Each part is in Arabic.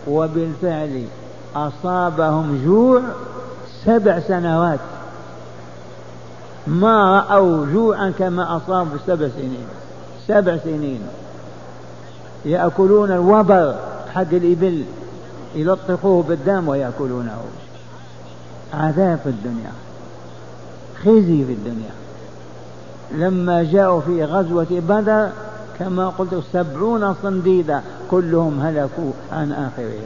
وبالفعل أصابهم جوع 7 سنوات، ما رأوا جوعا كما أصابوا 7 سنين. 7 سنين يأكلون الوبر حق الإبل، يلطخوه بالدم ويأكلونه. عذاب في الدنيا، خزي في الدنيا. لما جاءوا في غزوة بدر كما قلت 70 صنديدا كلهم هلكوا عن آخرهم.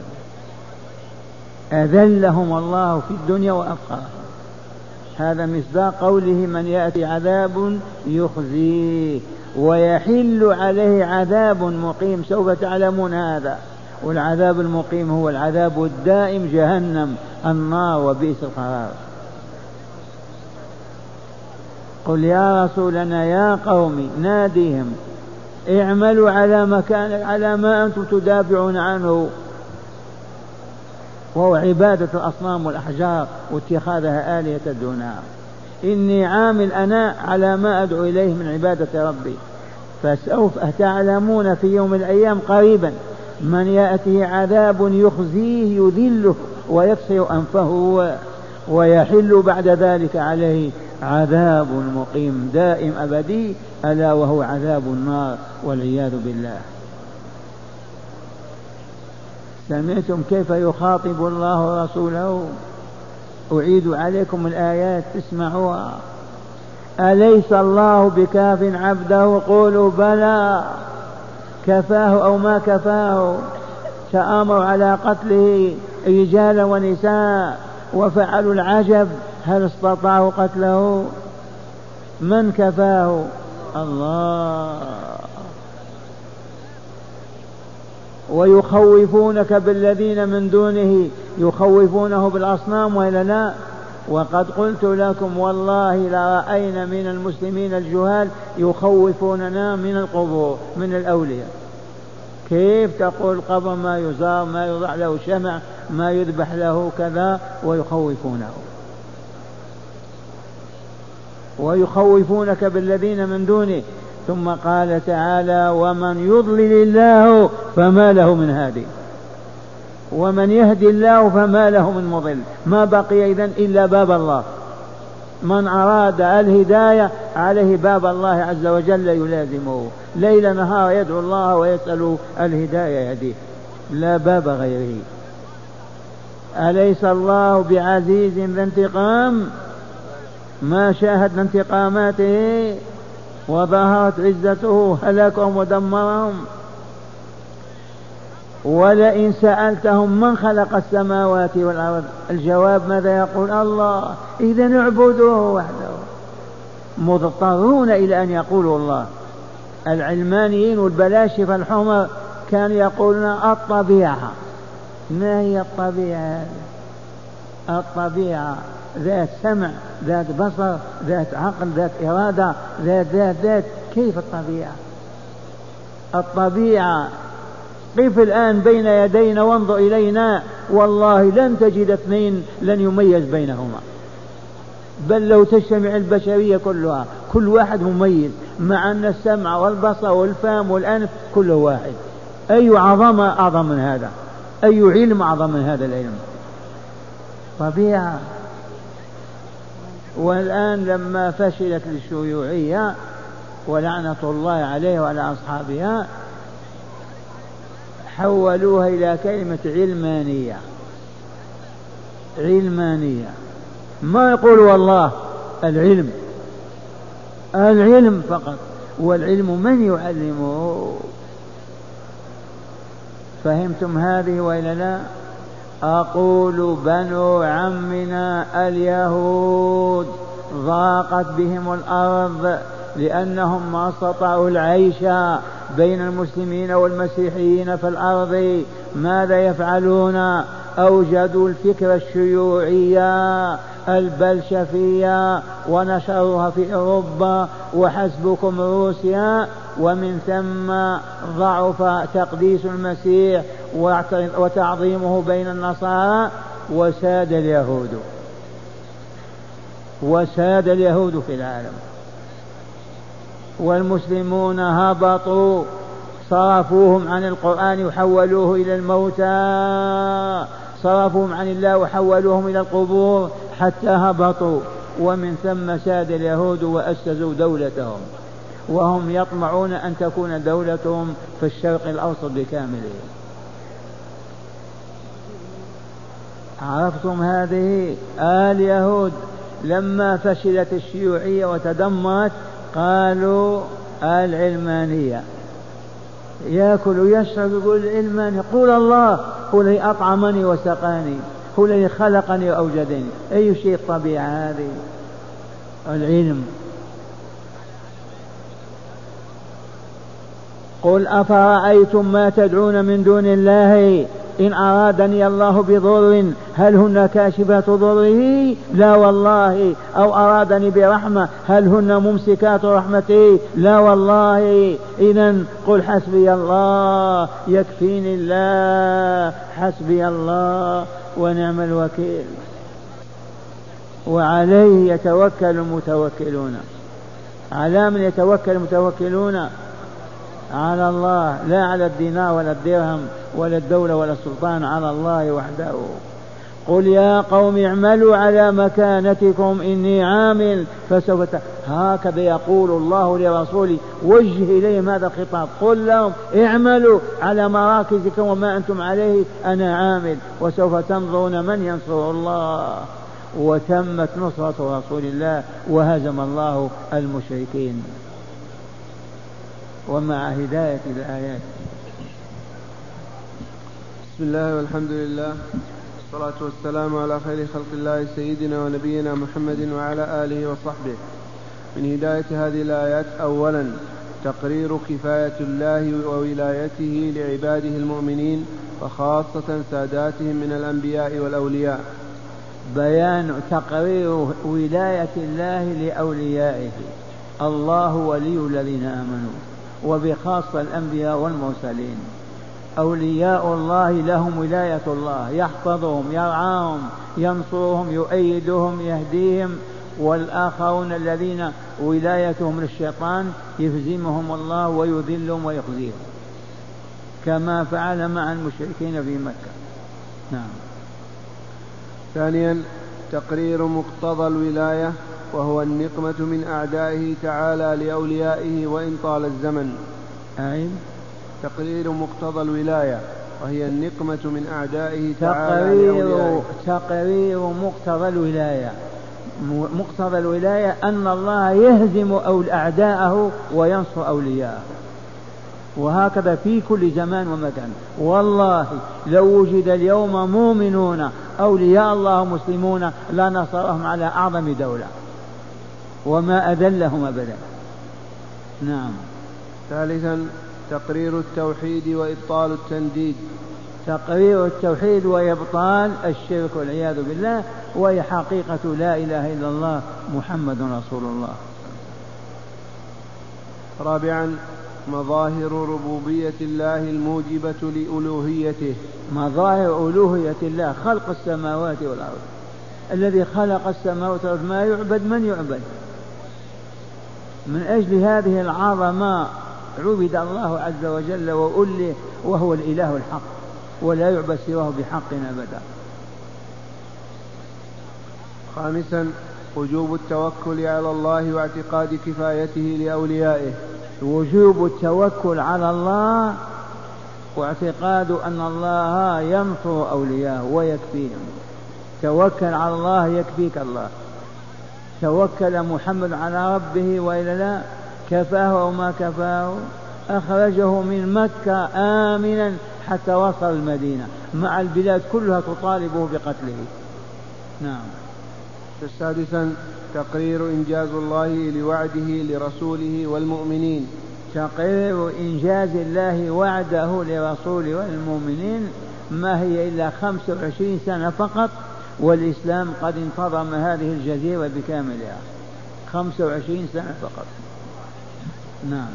أذلهم الله في الدنيا وأفقرهم. هذا مصداق قوله من يأتي عذاب يخزيه ويحل عليه عذاب مقيم. سوف تعلمون هذا. والعذاب المقيم هو العذاب الدائم، جهنم النار وبئس القرار. قل يا رسولنا يا قوم ناديهم اعملوا على ما أنتم تدافعون عنه، وهو عبادة الأصنام والأحجار واتخاذها آلهة دونها. إني عامل أنا على ما أدعو إليه من عبادة ربي، فسوف تعلمون في يوم الأيام قريبا من يأتيه عذاب يخزيه يذله ويكسر أنفه ويحل بعد ذلك عليه عذاب مقيم دائم أبدي، ألا وهو عذاب النار والعياذ بالله. سمعتم كيف يخاطب الله رسوله؟ أعيد عليكم الآيات اسمعوها. أليس الله بكاف عبده؟ قولوا بلى. كفاه أو ما كفاه؟ تآمروا على قتله رجالا ونساء وفعلوا العجب، هل استطاعوا قتله؟ من كفاه؟ الله. ويخوفونك بالذين من دونه، يخوفونه بالأصنام وإلا لا؟ وقد قلت لكم والله لرأينا من المسلمين الجهال يخوفوننا من القبور من الأولياء. كيف تقول قبر ما يزار ما يوضع له شمع ما يذبح له كذا ويخوفونه؟ ويخوفونك بالذين من دونه. ثم قال تعالى ومن يضلل الله فما له من هادي ومن يهدي الله فما له من مضل. ما بقي إذن إلا باب الله. من أراد الهداية عليه باب الله عز وجل يلازمه ليل نهار، يدعو الله ويسأل الهداية يهديه، لا باب غيره. أليس الله بعزيز ذي انتقام؟ ما شاهدنا انتقاماته وظهرت عزته هلكهم ودمرهم. ولئن سألتهم من خلق السماوات والأرض، الجواب ماذا يقول؟ الله. إذن اعبدوه وحده. مضطرون إلى أن يقولوا الله. العلمانيين والبلاشفة الحمر كانوا يقولون الطبيعة. ما هي الطبيعة؟ الطبيعة ذات سمع ذات بصر ذات عقل ذات إرادة ذات. كيف الطبيعة؟ الطبيعة قف الآن بين يدينا وانظر إلينا، والله لن تجد اثنين لن يميز بينهما، بل لو تجتمع البشرية كلها كل واحد مميز، مع أن السمع والبصر والفم والأنف كله واحد. أي عظمة أعظم من هذا؟ أي علم أعظم من هذا العلم؟ طبيعة. والآن لما فشلت الشيوعية ولعنة الله عليه وعلى أصحابها حولوها إلى كلمة علمانية. علمانية ما يقولوا والله، العلم فقط. والعلم من يعلمه؟ فهمتم هذه وإلا لا؟ أقول بنو عمنا اليهود ضاقت بهم الأرض لأنهم ما استطاعوا العيش بين المسلمين والمسيحيين في الأرض. ماذا يفعلون؟ أوجدوا الفكرة الشيوعية البلشفية ونشروها في أوروبا وحسبكم روسيا، ومن ثم ضعف تقديس المسيح وتعظيمه بين النصارى وساد اليهود في العالم. والمسلمون هبطوا صرفوهم عن القرآن وحولوه إلى الموتى، صرفوهم عن الله وحولوهم إلى القبور حتى هبطوا، ومن ثم ساد اليهود وأسسوا دولتهم، وهم يطمعون أن تكون دولتهم في الشرق الأوسط بكامله. عرفتم هذه اليهود لما فشلت الشيوعية وتدمرت قالوا العلمانية، يأكل ويشرب يقول العلمانية، قول الله هو الذي أطعمني وسقاني، هو الذي خلقني وأوجدني، أي شيء الطبيعة هذه العلم. قل أفرأيتم ما تدعون من دون الله إن أرادني الله بضر هل هن كاشفات ضره؟ لا والله. أو أرادني برحمة هل هن ممسكات رحمته؟ لا والله. إذن قل حسبي الله يكفيني الله، حسبي الله ونعم الوكيل، وعليه يتوكل المتوكلون. على من يتوكل المتوكلون؟ على الله، لا على الدينار ولا الدرهم ولا الدولة ولا السلطان، على الله وحده. قل يا قوم اعملوا على مكانتكم إني عامل فسوف هكذا يقول الله لرسوله، وجه إليهم هذا الخطاب، قل لهم اعملوا على مراكزكم وما أنتم عليه أنا عامل، وسوف تنظرون من ينصر الله. وتمت نصرة رسول الله وهزم الله المشركين. ومع هداية الآيات. بسم الله والحمد لله والصلاة والسلام على خير خلق الله سيدنا ونبينا محمد وعلى آله وصحبه. من هداية هذه الآيات أولا تقرير كفاية الله وولايته لعباده المؤمنين وخاصة ساداتهم من الأنبياء والأولياء. بيان تقرير ولاية الله لأوليائه، الله ولي الذين آمنوا، وبخاصة الأنبياء والمرسلين. أولياء الله لهم ولاية الله، يحفظهم يرعاهم ينصرهم يؤيدهم يهديهم، والآخرون الذين ولايتهم للشيطان يهزمهم الله ويذلهم ويخزيهم، كما فعل مع المشركين في مكة. نعم. ثانيا تقرير مقتضى الولاية، وهو النقمة من أعدائه تعالى لأوليائه وإن طال الزمن. أي تقرير مقتضى الولاية وهي النقمة من أعدائه تعالى لأوليائه. تقرير مقتضى الولاية، مقتضى الولاية أن الله يهزم أعداءه وينصر أولياءه، وهكذا في كل زمان ومكان. والله لو وجد اليوم مؤمنون أولياء الله مسلمون لنصرهم على أعظم دولة وما أذلهم أبدا. نعم. ثالثا تقرير التوحيد وإبطال التنديد. تقرير التوحيد وإبطال الشرك والعياذ بالله، وهي حقيقة لا إله إلا الله محمد رسول الله. رابعا مظاهر ربوبية الله الموجبة لألوهيته. مظاهر ألوهية الله خلق السماوات والأرض. الذي خلق السماوات والأرض ما يعبد من يعبد. من أجل هذه العظمة عبد الله عز وجل وأله، وهو الإله الحق ولا يعبد سواه بحق أبدا. خامسا وجوب التوكل على الله واعتقاد كفايته لأوليائه. وجوب التوكل على الله واعتقاد أن الله ينصر أولياءه ويكفيهم. توكل على الله يكفيك الله. توكل محمد على ربه وإلا لا؟ كفاه وما كفاه. أخرجه من مكة آمنا حتى وصل المدينة مع البلاد كلها تطالبه بقتله. نعم. سادسا تقرير إنجاز الله لوعده لرسوله والمؤمنين. تقرير إنجاز الله وعده لرسوله والمؤمنين، ما هي إلا 25 سنة فقط، والإسلام قد انتظم هذه الجزيرة بكاملها. 25 سنة فقط. نعم.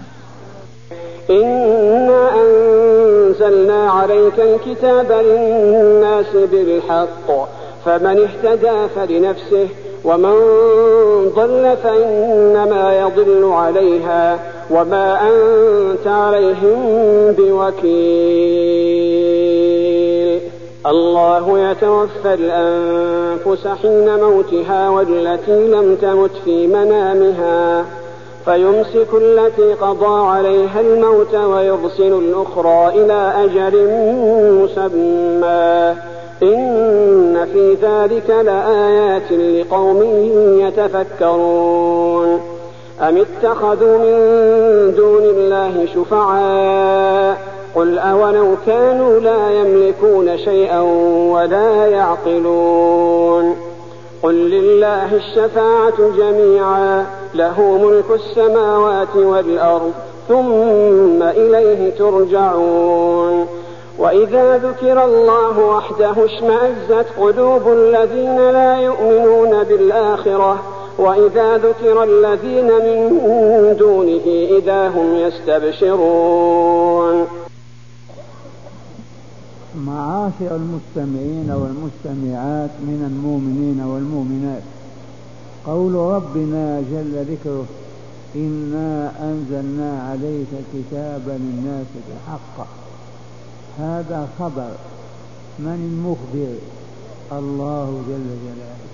إنا أنزلنا عليك الكتاب للناس بالحق، فمن اهتدى فلنفسه ومن ضل فإنما يضل عليها وما أنت عليهم بوكيل. الله يتوفى الأنفس حين موتها والتي لم تمت في منامها فيمسك التي قضى عليها الموت ويرسل الأخرى إلى أجل مسمى إن في ذلك لآيات لقوم يتفكرون. أم اتخذوا من دون الله شفعاء قل أولو كانوا لا يملكون شيئا ولا يعقلون. قل لله الشفاعة جميعا له ملك السماوات والأرض ثم إليه ترجعون. وإذا ذكر الله وحده اشمأزت قلوب الذين لا يؤمنون بالآخرة وإذا ذكر الذين من دونه إذا هم يستبشرون. معاشر المستمعين والمستمعات من المؤمنين والمؤمنات، قول ربنا جل ذكره إنا أنزلنا عليك كتابا للناس بالحق، هذا خبر. من المخبر؟ الله جل جلاله.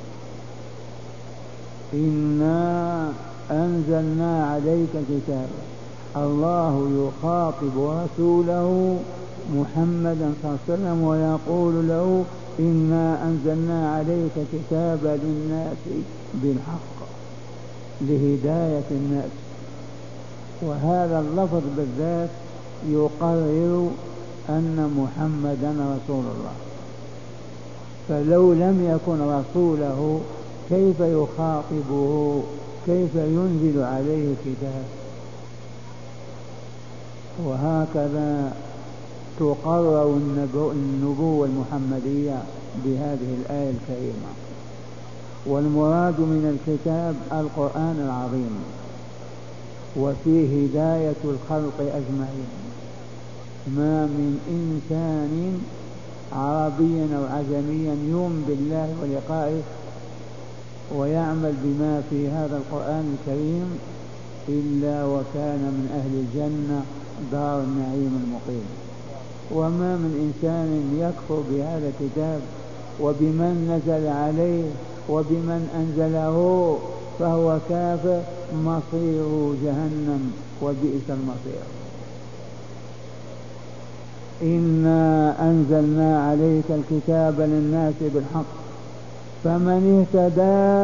إنا أنزلنا عليك كتابا، الله يخاطب رسوله محمدا صلى الله عليه وسلم ويقول له إنا أنزلنا عليك كتابا للناس بالحق، لهداية الناس. وهذا اللفظ بالذات يقرر أن محمدا رسول الله، فلو لم يكن رسوله كيف يخاطبه؟ كيف ينزل عليه كتاب؟ وهكذا تقرر النبوة المحمدية بهذه الآية الكريمة. والمراد من الكتاب القرآن العظيم، وفيه هداية الخلق أجمعين. ما من إنسان عربيا أو عجميا يؤمن بالله ولقائه ويعمل بما في هذا القرآن الكريم إلا وكان من أهل الجنة دار النعيم المقيم. وما من إنسان يكفر بهذا الكتاب وبمن نزل عليه وبمن أنزله فهو كافر، مصيره جهنم وبئس المصير. إنا أنزلنا عليك الكتاب للناس بالحق فمن اهتدى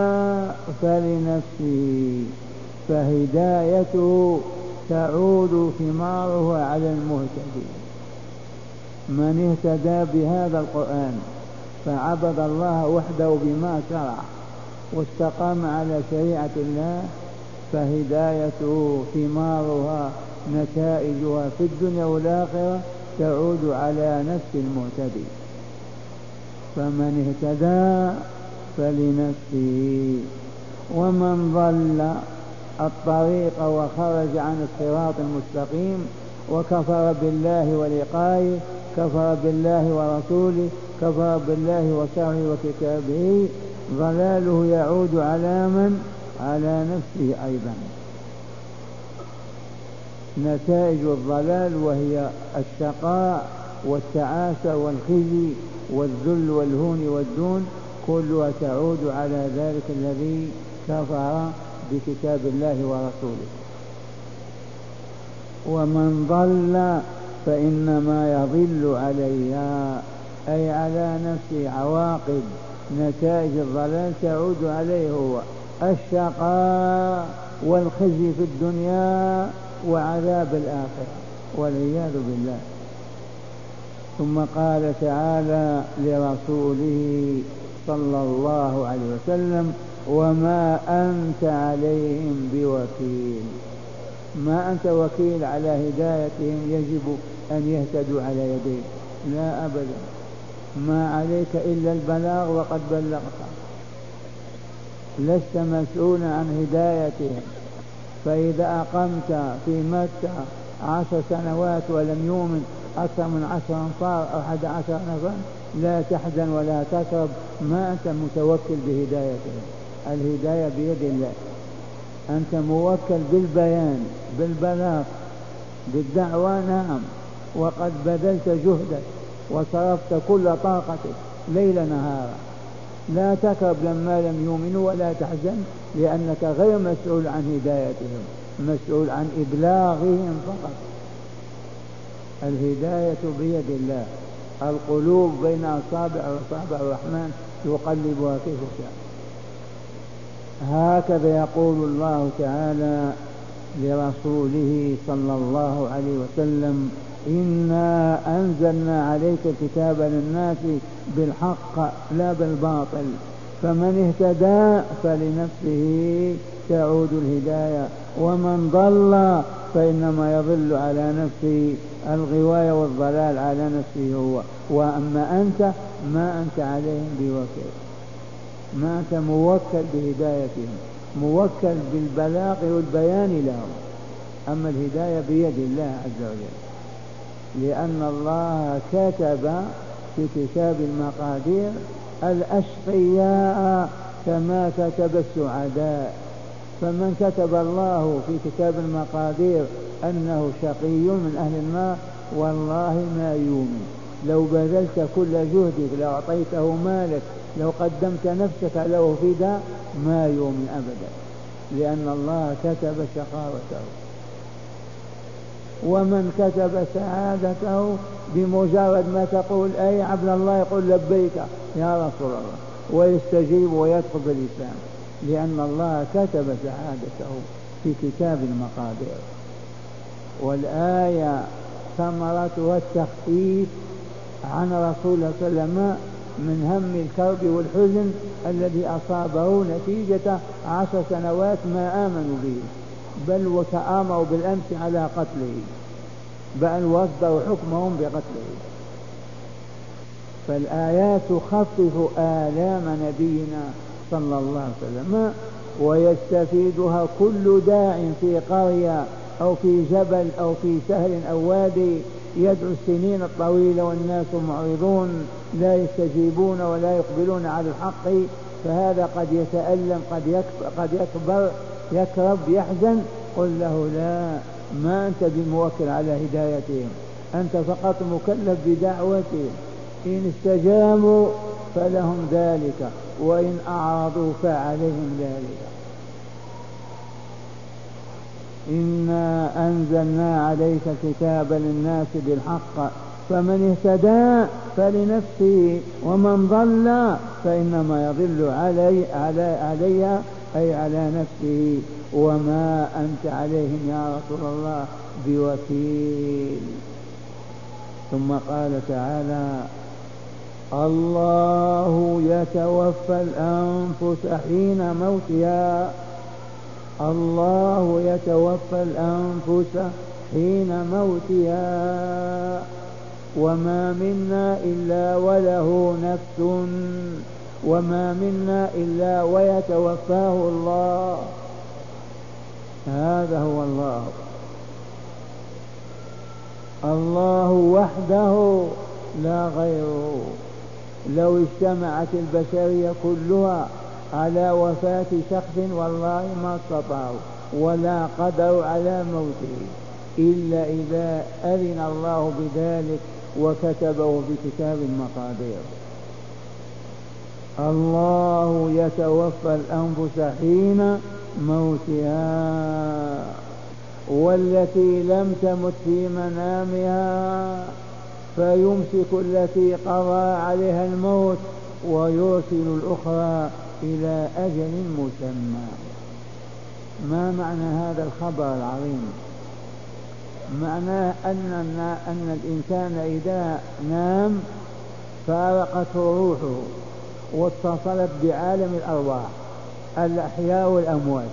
فلنفسه، فهدايته تعود ثمارها على المهتدين. من اهتدى بهذا القرآن فعبد الله وحده بما شرع واستقام على شريعة الله فهدايته ثمارها نتائجها في الدنيا والآخرة تعود على نفس المهتدي. فمن اهتدى فلنفسه، ومن ضل الطريق وخرج عن الصراط المستقيم وكفر بالله ولقائه، كفر بالله ورسوله، كفر بالله وشرعه وكتابه، ضلاله يعود على من؟ على نفسه أيضا. نتائج الضلال وهي الشقاء والتعاسة والخزي والذل والهون والدون كلها تعود على ذلك الذي كفر بكتاب الله ورسوله. ومن ضل فإنما يضل عليها، أي على نفسه. عواقب نتائج الضلال تعود عليه هو الشقاء والخزي في الدنيا وعذاب الآخرة والعياذ بالله. ثم قال تعالى لرسوله صلى الله عليه وسلم وما أنت عليهم بوكيل. ما أنت وكيل على هدايتهم، يجب أن يهتدوا على يديك، لا أبدا. ما عليك إلا البلاغ وقد بلغت، لست مسؤولا عن هدايتهم. فإذا أقمت في مكة 10 سنوات ولم يؤمن أكثر من 10 أنفار أو 11 نفر لا تحزن ولا تكرب، ما أنت متوكل بهدايتهم. الهداية بيد الله، أنت موكل بالبيان بالبلاغ بالدعوة، نعم، وقد بذلت جهدك وصرفت كل طاقتك ليل نهارا. لا تكرب لما لم يؤمنوا ولا تحزن، لأنك غير مسؤول عن هدايتهم، مسؤول عن إبلاغهم فقط. الهداية بيد الله، القلوب بين أصابع الرحمن يقلبها كيف شاء. هكذا يقول الله تعالى لرسوله صلى الله عليه وسلم: إنا أنزلنا عليك الكتاب للناس بالحق لا بالباطل، فمن اهتدى فلنفسه تعود الهداية، ومن ضل فإنما يضل على نفسه، الغواية والضلال على نفسه هو، وأما أنت ما أنت عليهم بوكيل، ما أنت موكل بهدايتهم، موكل بالبلاغ والبيان لهم، أما الهداية بيد الله عز وجل، لأن الله كتب في كتاب المقادير الأشقياء كما كتب السعداء. فمن كتب الله في كتاب المقادير أنه شقي من أهل النار والله ما يؤمن، لو بذلت كل جهدك، لو أعطيته مالك، لو قدمت نفسك له فداء، ما يؤمن أبدا، لأن الله كتب شقاوته. ومن كتب سعادته بمجرد ما تقول أي عبد الله يقول لبيك يا رسول الله ويستجيب ويدخل بالإسلام، لأن الله كتب سعادته في كتاب المقادير. والآية ثمرتها التخفيف عن رسول الله صلى الله عليه وسلم من هم الكرب والحزن الذي أصابه نتيجة 10 سنوات ما آمنوا به، بل وتآمروا بالأمس على قتله، بل وصدروا حكمهم بقتله. فالآيات تخفف آلام نبينا صلى الله عليه وسلم، ويستفيدها كل داع في قرية أو في جبل أو في سهل أو وادي يدعو السنين الطويلة والناس معرضون لا يستجيبون ولا يقبلون على الحق، فهذا قد يتألم، قد يكبر، يكرب، يحزن. قل له لا، ما أنت بموكل على هدايتهم، أنت فقط مكلف بدعوتهم، إن استجابوا فلهم ذلك، وإن أعرضوا فعليهم ذلك. إنا أنزلنا عليك الكتاب للناس بالحق، فمن اهتدى فلنفسه، ومن ضل فإنما يضل عليها أي على نفسه، وما أنت عليهم يا رسول الله بوكيل. ثم قال تعالى: الله يتوفى الأنفس حين موتها، الله يتوفى الأنفس حين موتها، وما منا إلا وله نفس، وما منا إلا ويتوفاه الله. هذا هو الله، الله وحده لا غيره. لو اجتمعت البشرية كلها على وفاة شخص والله ما استطاعوا ولا قدروا على موته إلا إذا أذن الله بذلك وكتبه بكتاب المقادير. الله يتوفى الأنفس حين موتها، والتي لم تمت في منامها فيمسك التي قضى عليها الموت ويرسل الأخرى إلى أجل مسمى. ما معنى هذا الخبر العظيم؟ معناه أن الإنسان إذا نام فارقته روحه واتصلت بعالم الأرواح الأحياء والأموات.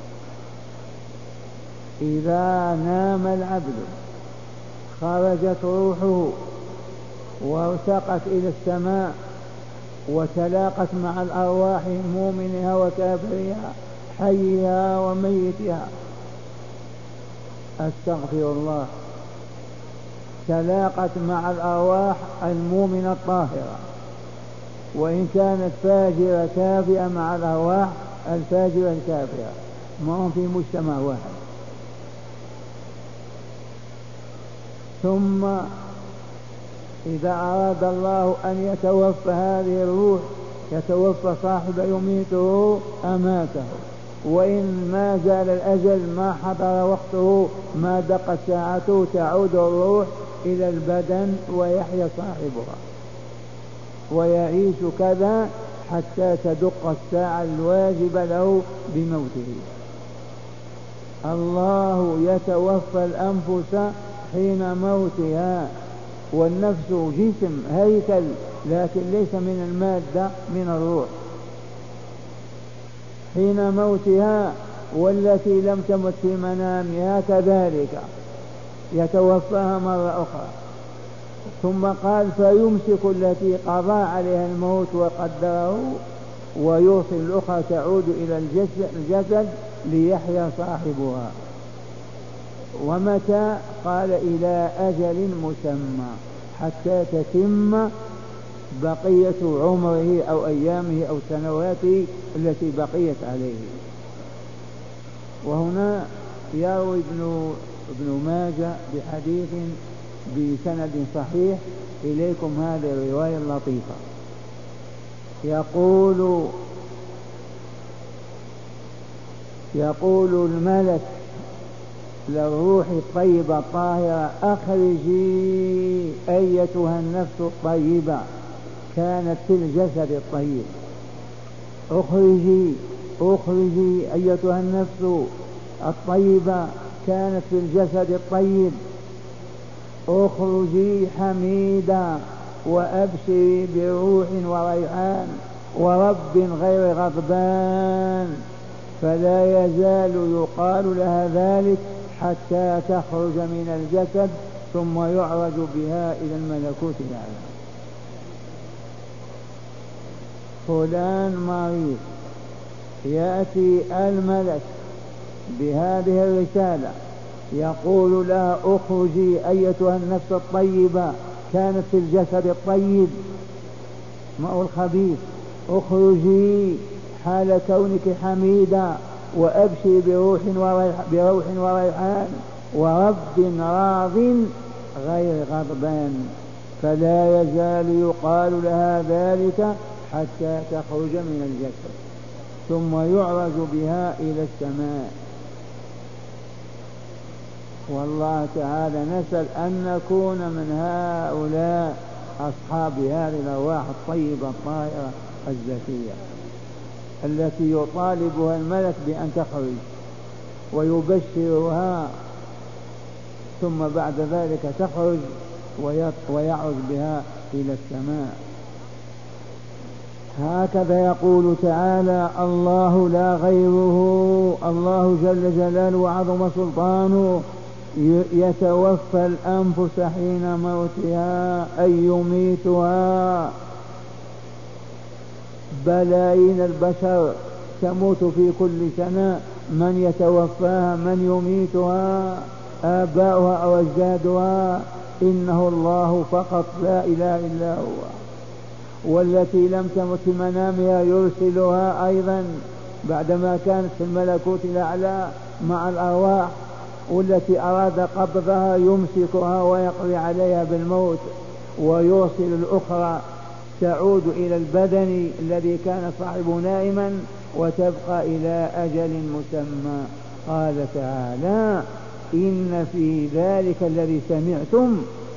إذا نام العبد خرجت روحه وارتقت إلى السماء وتلاقت مع الأرواح مؤمنها وكافرها حيها وميتها. أستغفر الله. تلاقت مع الأرواح المؤمنة الطاهرة، وإن كانت فاجرة كافرة مع الأرواح الفاجرة الكافرة، ما هم في مجتمع واحد. ثم إذا أراد الله أن يتوفى هذه الروح، يتوفى صاحب يميته أماته، وإن ما زال الأجل ما حضر وقته ما دقت ساعته تعود الروح إلى البدن ويحيا صاحبها ويعيش كذا حتى تدق الساعة الواجبة له بموته. الله يتوفى الأنفس حين موتها، والنفس جسم هيكل لكن ليس من المادة، من الروح، حين موتها، والتي لم تمت في منامها كذلك يتوفاها مرة أخرى. ثم قال فيمسك التي قضى عليها الموت وقدره ويرسل الأخرى تعود إلى الجسد ليحيا صاحبها. ومتى؟ قال إلى أجل مسمى، حتى تتم بقية عمره أو أيامه أو سنواته التي بقيت عليه. وهنا يروي ابن ماجه بحديث بسند صحيح، إليكم هذه الرواية اللطيفة. يقول الملك للروح الطيبة الطاهرة أخرجي أيتها النفس الطيبة كانت في الجسد الطيب، أخرجي أيتها النفس الطيبة كانت في الجسد الطيب، أخرجي حميدا وأبشري بروح وريحان ورب غير غضبان. فلا يزال يقال لها ذلك حتى تخرج من الجسد ثم يعرج بها إلى الملكوت الأعلى. فلان مريض، يأتي الملك بهذه الرسالة يقول لها اخرجي أيتها النفس الطيبة كانت في الجسد الطيب ماء الخبيث، اخرجي حال كونك حميدة وأبشي بروح وريحان ورب راض غير غضبان. فلا يزال يقال لها ذلك حتى تخرج من الجسد ثم يعرج بها إلى السماء. والله تعالى نسأل أن نكون من هؤلاء أصحاب هذه الأرواح الطيبة الطاهرة الزكية التي يطالبها الملك بأن تخرج ويبشرها، ثم بعد ذلك تخرج ويعرج بها إلى السماء. هكذا يقول تعالى: الله لا غيره، الله جل جلاله وعظم سلطانه يتوفى الأنفس حين موتها أي يميتها. بلايين البشر تموت في كل سنة، من يتوفاها؟ من يميتها؟ آباؤها أو أجدادها؟ إنه الله فقط لا إله إلا هو. والتي لم تمت في منامها يرسلها أيضا بعدما كانت في الملكوت الأعلى مع الأرواح، والتي أراد قبضها يمسكها ويقضي عليها بالموت، ويرسل الأخرى تعود إلى البدن الذي كان صاحبه نائما وتبقى إلى أجل مسمى. قال تعالى: إن في ذلك الذي سمعتم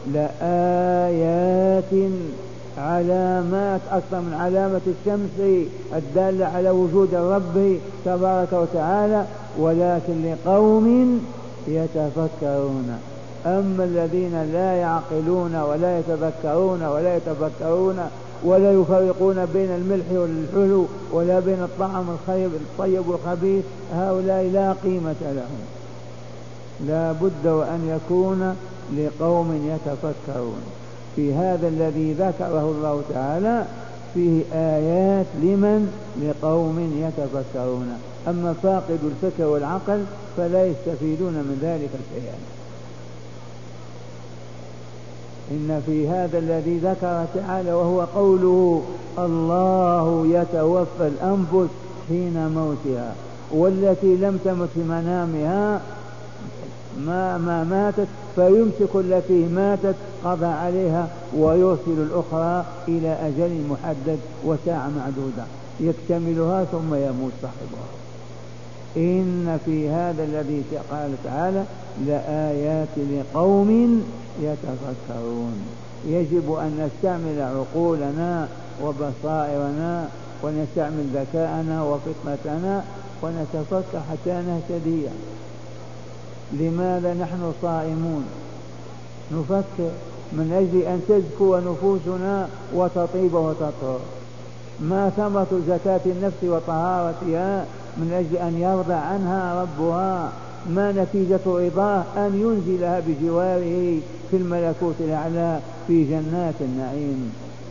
لآيات، علامات أكثر من علامة الشمس الدالة على وجود الرب تبارك وتعالى، ولكن لقوم يتفكرون. أما الذين لا يعقلون ولا يتذكرون ولا يتفكرون ولا يفرقون بين الملح والحلو ولا بين الطعام الطيب والخبيث، هؤلاء لا قيمة لهم. لا بد وأن يكون لقوم يتفكرون. في هذا الذي ذكره الله تعالى فيه آيات لمن؟ لقوم يتفكرون. أما فاقد الفكر والعقل فلا يستفيدون من ذلك شيئا. إن في هذا الذي ذكر تعالى وهو قوله الله يتوفى الأنفس حين موتها والتي لم تمت في منامها ما ماتت فيمسك التي ماتت قضى عليها ويرسل الأخرى إلى أجل محدد وساعة معدودة يكتملها ثم يموت صاحبها. إن في هذا الذي قال تعالى لآيات لقوم يتفكرون. يجب أن نستعمل عقولنا وبصائرنا ونستعمل ذكاءنا وفطنتنا ونتفكر حتى نهتدي. لماذا نحن صائمون؟ نفكر من أجل أن تزكو نفوسنا وتطيب وتطهر. ما ثمرة زكاة النفس وطهارتها؟ من أجل أن يرضى عنها ربها. ما نتيجة رضاه؟ أن ينزلها بجواره في الملكوت الأعلى في جنات النعيم.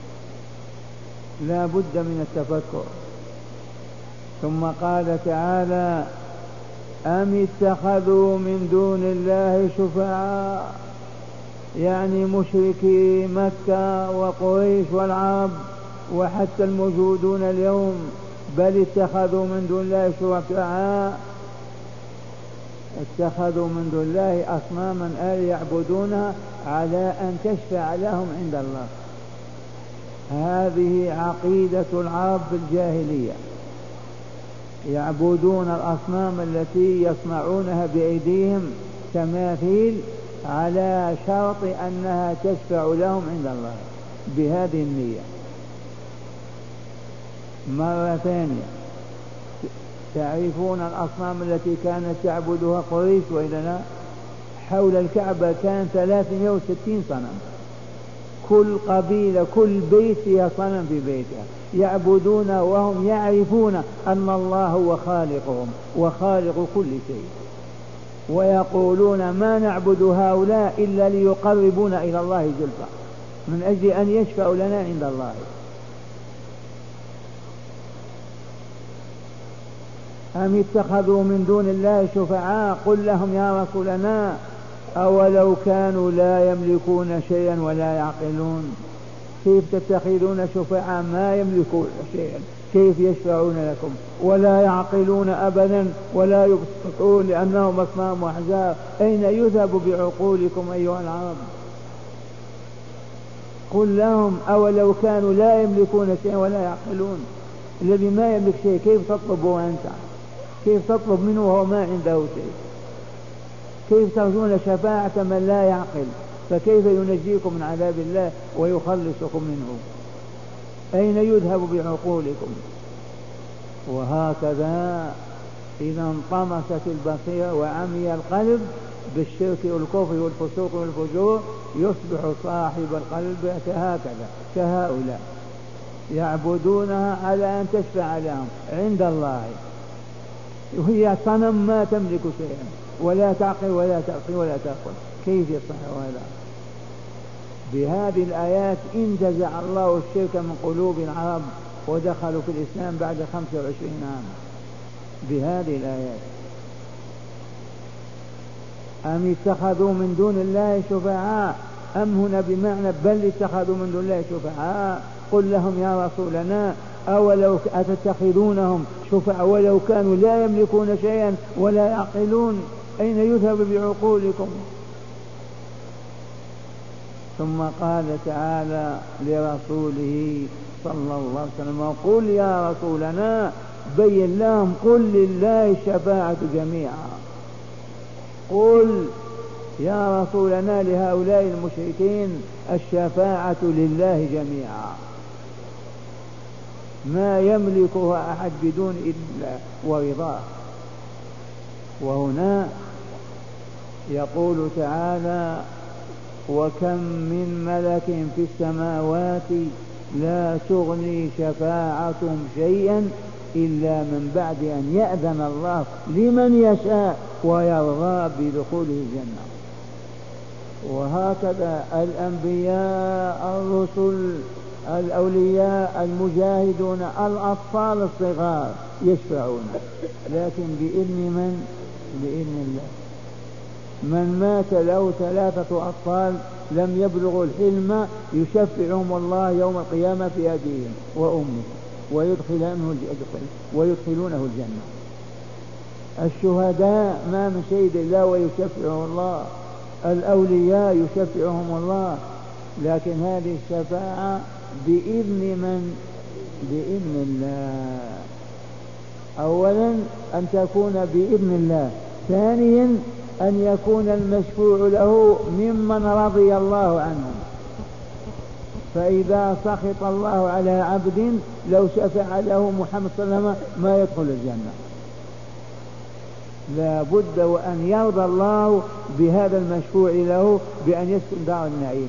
لا بد من التفكر. ثم قال تعالى أم اتخذوا من دون الله شفعاء، يعني مشركي مكة وقريش والعرب وحتى الموجودون اليوم، بل اتخذوا من دون الله شفعاء، اتخذوا من دون الله أصناما يعبدونها على أن تشفع لهم عند الله. هذه عقيدة العرب في الجاهلية، يعبدون الأصنام التي يصنعونها بأيديهم تماثيل على شرط أنها تشفع لهم عند الله بهذه النية. مرة ثانية، تعرفون الأصنام التي كانت تعبدها قريش وإلا لا؟ حول الكعبة كان 360 صنم، كل قبيلة كل بيت فيها صنم في بيتها يعبدون وهم يعرفون أن الله هو خالقهم وخالق كل شيء، ويقولون ما نعبد هؤلاء إلا ليقربونا إلى الله زلفى، من أجل أن يشفعوا لنا عند الله. أم اتخذوا من دون الله شفعاء قل لهم يا رسولنا أولو كانوا لا يملكون شيئا ولا يعقلون. كيف تتخذون شفعاء ما يملكون شيئا؟ كيف يشفعون لكم ولا يعقلون أبدا ولا يبصرون لأنهم أصنام وأحجار؟ أين يذهب بعقولكم أيها العرب؟ قل لهم أولو كانوا لا يملكون شيئا ولا يعقلون. الذي ما يملك شيء كيف تطلبه أنت؟ كيف تطلب منه وهو ما عنده شيء؟ كيف ترجون شفاعة من لا يعقل؟ فكيف ينجيكم من عذاب الله ويخلصكم منه؟ أين يذهب بعقولكم؟ وهكذا إذا انطمست البصيرة وعمي القلب بالشرك والكفر والفسوق والفجور يصبح صاحب القلب كهكذا كهؤلاء يعبدونها على أن تشفع لهم عند الله، وهي صنم ما تملك شيئا ولا تعقل ولا تعقل ولا تأكل. كيف يصح هذا؟ بهذه الآيات انتزع الله الشرك من قلوب العرب ودخلوا في الإسلام بعد 25 عام بهذه الآيات. أم اتخذوا من دون الله شفعاء، أم هنا بمعنى بل اتخذوا من دون الله شفعاء. قل لهم يا رسولنا أولو أتتخذونهم شفعاء ولو كانوا لا يملكون شيئا ولا يعقلون؟ أين يذهب بعقولكم؟ ثم قال تعالى لرسوله صلى الله عليه وسلم قل يا رسولنا بين لهم قل لله الشفاعة جميعا. قل يا رسولنا لهؤلاء المشركين الشفاعة لله جميعا، ما يملكها أحد بدون إذن ورضاه. وهنا يقول تعالى وكم من ملك في السماوات لا تغني شفاعتهم شيئا إلا من بعد أن يأذن الله لمن يشاء ويرضى بدخوله الجنة. وهكذا الأنبياء الرسل الأولياء المجاهدون الأطفال الصغار يشفعون، لكن بإذن من؟ بإذن الله. من مات له 3 أطفال لم يبلغوا الحلم يشفعهم الله يوم القيامة في أبيهم وأمه ويدخلونه الجنة. الشهداء ما من شهيد الله ويشفعه الله، الأولياء يشفعهم الله، لكن هذه الشفاعة بإذن من؟ بإذن الله. أولا أن تكون بإذن الله، ثانيا أن يكون المشفوع له ممن رضي الله عنه. فإذا سخط الله على عبد لو شفع له محمد صلى الله عليه وسلم ما يدخل الجنة. لا بد وأن يرضى الله بهذا المشفوع له بأن يسكن دار النعيم.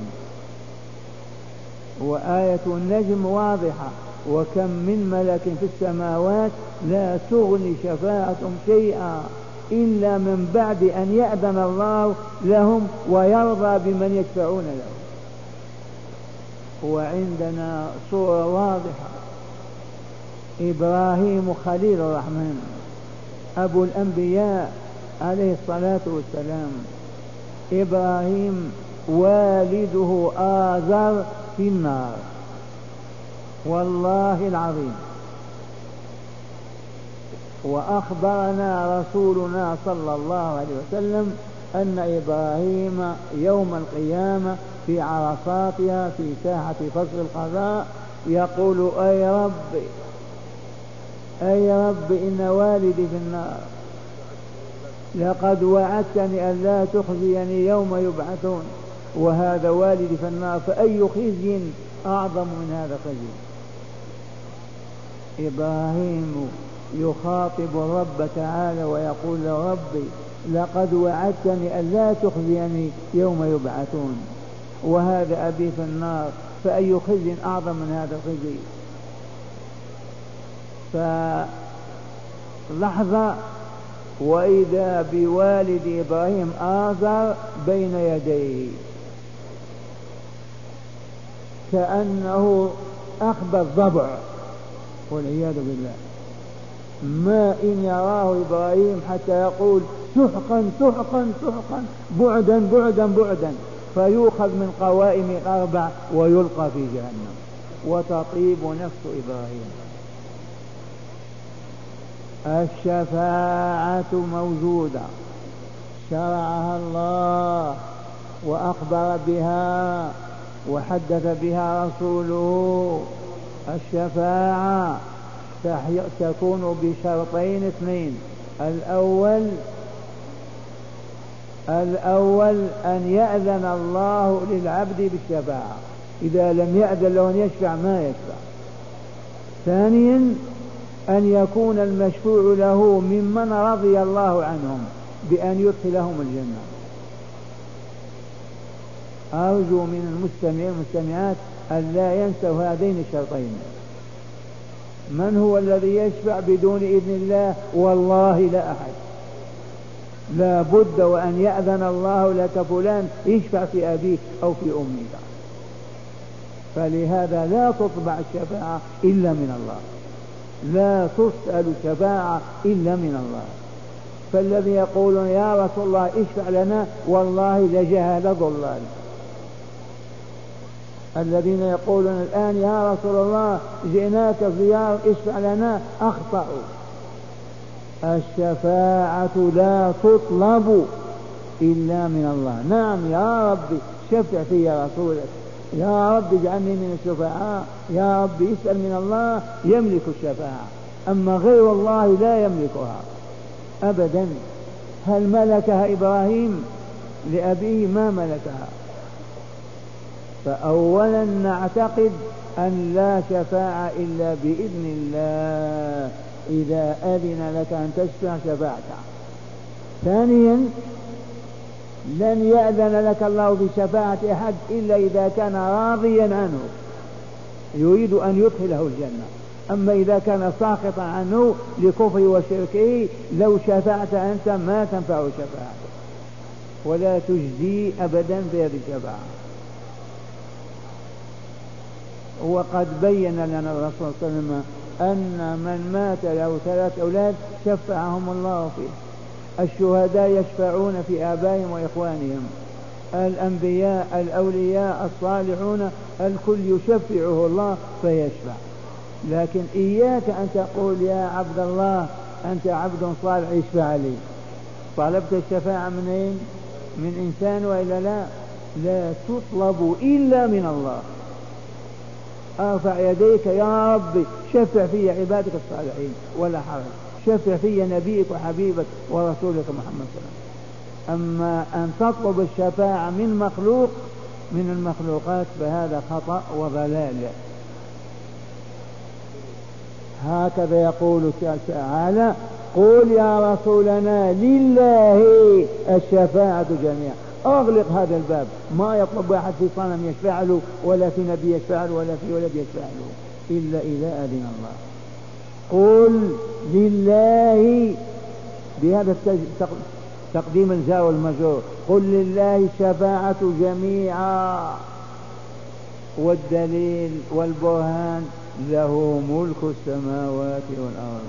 وآية النجم واضحة: وكم من ملك في السماوات لا تغني شفاعتهم شيئا إلا من بعد أن يأذن الله لهم ويرضى بمن يشفعون له. وعندنا صورة واضحة: إبراهيم خليل الرحمن أبو الأنبياء عليه الصلاة والسلام. إبراهيم والده آزر في النار، والله العظيم. وأخبرنا رسولنا صلى الله عليه وسلم أن إبراهيم يوم القيامة في عرصاتها في ساحة فصل القضاء يقول: أي رب إن والدي في النار، لقد وعدتني أن لا تخزيني يوم يبعثون، وهذا والدي في النار، فأي خزي أعظم من هذا الخزي. إبراهيم يخاطب الرب تعالى ويقول: ربي لقد وعدتني أن لا تخزيني يوم يبعثون، وهذا أبي في النار، فأي خزي أعظم من هذا الخزي. فلحظة وإذا بوالد إبراهيم آزر بين يديه كأنه أخبى الضبع والعياذ بالله. ما إن يراه إبراهيم حتى يقول: سحقا سحقا سحقا، بعدا بعدا بعدا، فيؤخذ من قوائم 4 ويلقى في جهنم، وتطيب نفس إبراهيم. الشفاعة موجودة، شرعها الله وأخبر بها وحدث بها رسوله. الشفاعة تكون بشرطين 2: الأول أن يأذن الله للعبد بالشفاعة، إذا لم يأذن له أن يشفع ما يشفع. ثانيا أن يكون المشفوع له ممن رضي الله عنهم بأن يدخلهم الجنة. أرجو من المستمعين والمستمعات أن لا ينسوا هذين الشرطين. من هو الذي يشفع بدون إذن الله؟ والله لا أحد. لا بد وأن يأذن الله لك فلان يشفع في أبيك أو في أمك. فلهذا لا تطبع الشفاعة إلا من الله، لا تسأل الشفاعة إلا من الله. فالذي يقولون: يا رسول الله اشفع لنا، والله لجهل ضلال. الذين يقولون الآن: يا رسول الله جئناك زيارة اشفع لنا، أخطأوا. الشفاعة لا تطلب إلا من الله. نعم يا رب شفع في يا رسولك، يا رب اجعلني من الشفعاء، يا رب اسأل من الله يملك الشفاعة، أما غير الله لا يملكها أبدا. هل ملكها إبراهيم لأبيه؟ ما ملكها. فأولا نعتقد أن لا شفاعة إلا بإذن الله، إذا أذن لك أن تشفع شفاعة. ثانيا لن يأذن لك الله بشفاعة أحد إلا إذا كان راضيا عنه يريد أن يدخله الجنة. أما إذا كان ساخطا عنه لكفر وشركه لو شفعت أنت ما تنفع شفاعته ولا تجزي أبدا بهذه الشفاعة. وقد بين لنا الرسول صلى الله عليه وسلم أن من مات له 3 أولاد شفعهم الله فيه. الشهداء يشفعون في آبائهم وإخوانهم، الأنبياء الأولياء الصالحون الكل يشفعه الله فيشفع. لكن إياك أن تقول يا عبد الله أنت عبد صالح اشفع لي. طلبت الشفاعة منين؟ من إنسان وإلا لا؟ لا تطلب إلا من الله. ارفع يديك يا رب شفع في عبادك الصالحين ولا حرج، شفع في نبيك وحبيبك ورسولك محمد صلى الله عليه وسلم. أما أن تطلب الشفاعة من مخلوق من المخلوقات فهذا خطأ وضلال. هكذا يقول تعالى قل يا رسولنا لله الشفاعة جميعا. أغلق هذا الباب، ما يطلب واحد في صنم يشفع له ولا في نبي يشفع له ولا في ولد يشفع له إلا إذا أذن الله. قل لله بهذا تقديم الجار والمجرور، قل لله الشفاعة جميعا. والدليل والبرهان له ملك السماوات والأرض.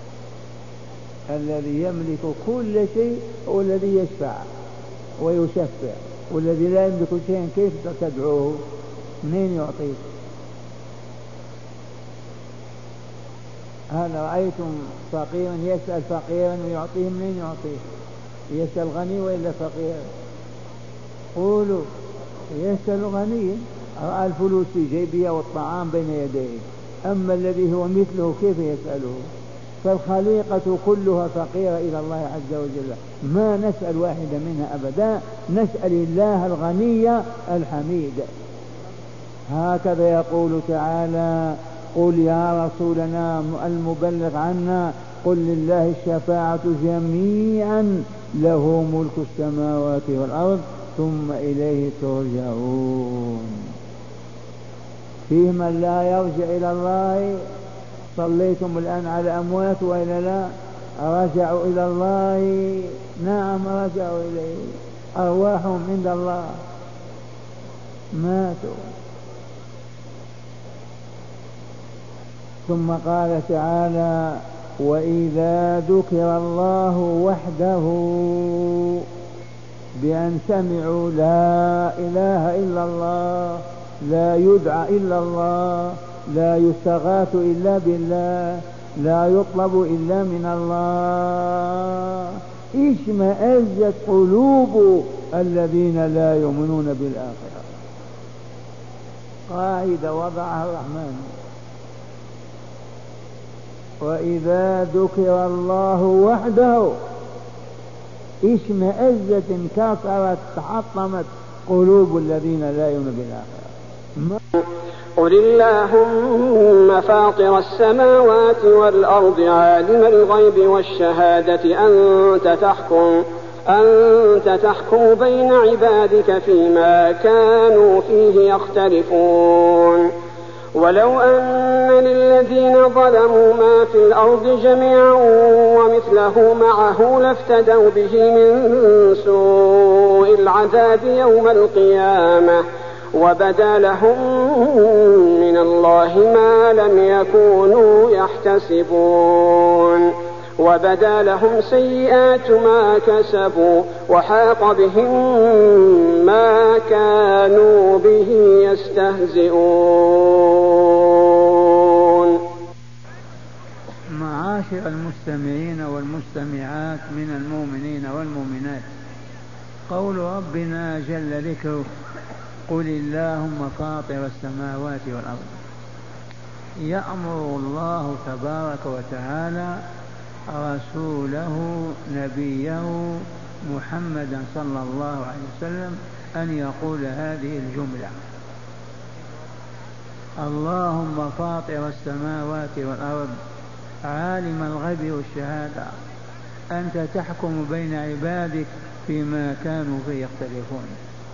الذي يملك كل شيء هو الذي يشفع ويشفع، والذي لا يملك شيئا كيف تدعوه؟ منين يعطيك؟ هل رأيتم فقيرا يسأل فقيرا ويعطيه؟ منين يعطيه؟ يسأل غني وإلا فقير؟ قولوا يسأل غني رأى الفلوس في جيبه والطعام بين يديه، أما الذي هو مثله كيف يسأله؟ فالخليقة كلها فقيرة إلى الله عز وجل، ما نسأل واحدة منها أبدا، نسأل الله الغني الحميد. هكذا يقول تعالى قل يا رسولنا المبلغ عنا قل لله الشفاعة جميعا له ملك السماوات والأرض ثم إليه ترجعون. فيه من لا يرجع إلى الله. صليتم الآن على أموات وإلا لا؟ رجعوا إلى الله؟ نعم رجعوا إليه، أرواحهم عند الله، ماتوا. ثم قال تعالى وإذا ذكر الله وحده بأن سمعوا لا إله إلا الله، لا يدعى إلا الله، لا يستغاث إلا بالله، لا يطلب إلا من الله، اشمئزت قلوب الذين لا يؤمنون بالآخرة. قاعدة وضعها الرحمن. وإذا ذكر الله وحده اشمئزت انكسرت تحطمت قلوب الذين لا يؤمنون بالآخرة. قل اللهم فاطر السماوات والأرض عالم الغيب والشهادة أنت تحكم بين عبادك فيما كانوا فيه يختلفون. ولو أن للذين ظلموا ما في الأرض جميعا ومثله معه لافتدوا به من سوء العذاب يوم القيامة وبدا لهم من الله ما لم يكونوا يحتسبون وبدا لهم سيئات ما كسبوا وحاق بهم ما كانوا به يستهزئون. معاشر المستمعين والمستمعات من المؤمنين والمؤمنات، قول ربنا جل ذكره قل اللهم فاطر السماوات والأرض، يأمر الله تبارك وتعالى رسوله نبيه محمدا صلى الله عليه وسلم أن يقول هذه الجملة: اللهم فاطر السماوات والأرض عالم الغيب والشهادة أنت تحكم بين عبادك فيما كانوا فيه يختلفون.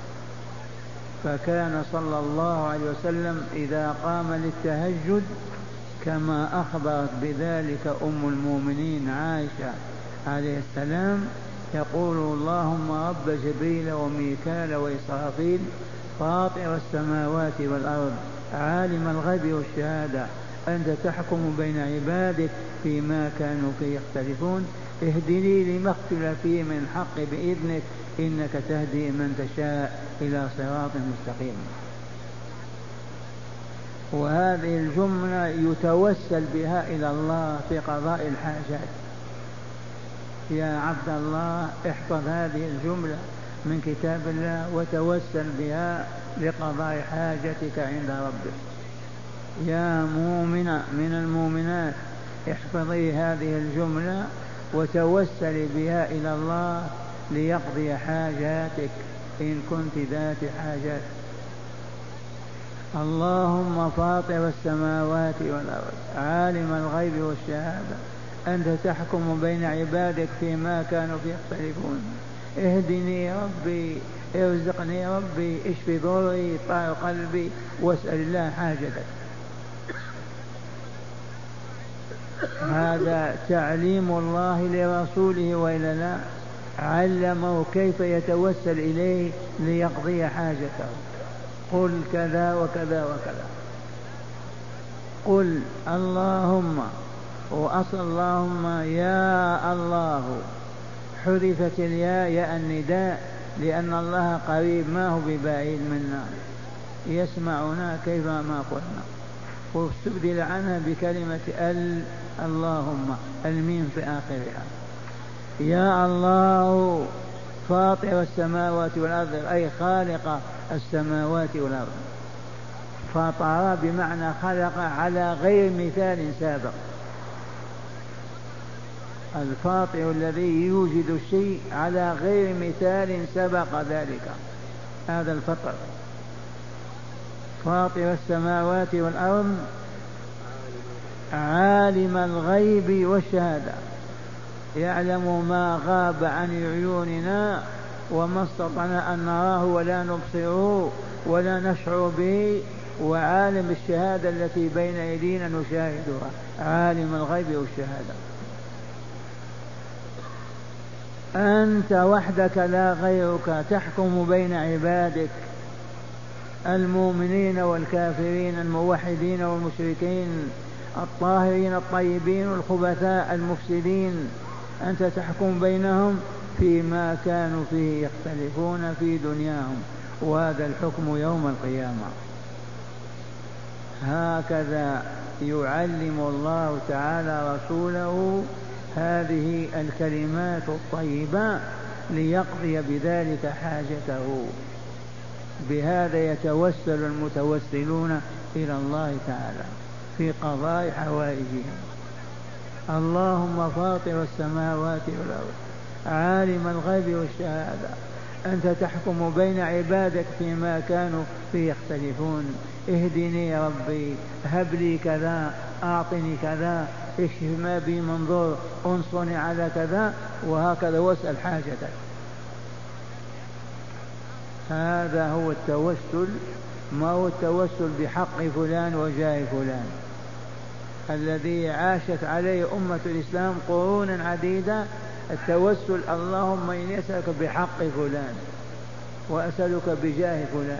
فكان صلى الله عليه وسلم إذا قام للتهجد كما أخبرت بذلك أم المؤمنين عائشة عليه السلام يقول: اللهم رب جبريل وميكال وإسرافيل فاطر السماوات والأرض عالم الغيب والشهادة أنت تحكم بين عبادك فيما كانوا فيه يختلفون اهدني لما اختلف فيه من الحق بإذنك إنك تهدي من تشاء إلى صراط مستقيم. وهذه الجملة يتوسل بها إلى الله في قضاء الحاجات. يا عبد الله احفظ هذه الجملة من كتاب الله وتوسل بها لقضاء حاجتك عند ربك. يا مؤمنة من المؤمنات احفظي هذه الجملة وتوسلي بها إلى الله ليقضي حاجاتك إن كنت ذات حاجات. اللهم فاطر السماوات والأرض عالم الغيب والشهادة أنت تحكم بين عبادك فيما كانوا فيه يختلفون. اهدني ربي، ارزقني ربي، اشف ضري، طهر قلبي، واسأل الله حاجتك. هذا تعليم الله لرسوله وإلا لا؟ علمه كيف يتوسل إليه ليقضي حاجته. قل كذا وكذا وكذا، قل اللهم، وأصل اللهم يا الله حذفت الياء ياء النداء لأن الله قريب ما هو ببعيد منا، يسمعنا كيفما قلنا، واستبدل عنها بكلمة اللهم الميم في آخرها. يا الله فاطر السماوات والأرض أي خالق السماوات والأرض. فطر بمعنى خلق على غير مثال سابق. الفاطر الذي يوجد الشيء على غير مثال سبق ذلك، هذا الفطر. فاطر السماوات والأرض عالم الغيب والشهادة، يعلم ما غاب عن عيوننا وما استطعنا أن نراه ولا نبصره ولا نشعر به، وعالم الشهادة التي بين أيدينا نشاهدها، عالم الغيب والشهادة. أنت وحدك لا غيرك تحكم بين عبادك المؤمنين والكافرين، الموحدين والمشركين، الطاهرين الطيبين والخبثاء المفسدين. أنت تحكم بينهم فيما كانوا فيه يختلفون في دنياهم، وهذا الحكم يوم القيامة. هكذا يعلم الله تعالى رسوله هذه الكلمات الطيبة ليقضي بذلك حاجته. بهذا يتوسل المتوسلون إلى الله تعالى في قضاء حوائجهم. اللهم فاطر السماوات والأرض عالم الغيب والشهادة أنت تحكم بين عبادك فيما كانوا فيه يختلفون. اهدني يا ربي، هب لي كذا، أعطني كذا، اكشف ما بي من ضر، انصرني على كذا، وهكذا واسأل حاجتك. هذا هو التوسل، ما هو التوسل بحق فلان وجاه فلان الذي عاشت عليه أمة الإسلام قرونا عديدة. التوسل اللهم إني أسألك بحق فلان وأسألك بجاه فلان.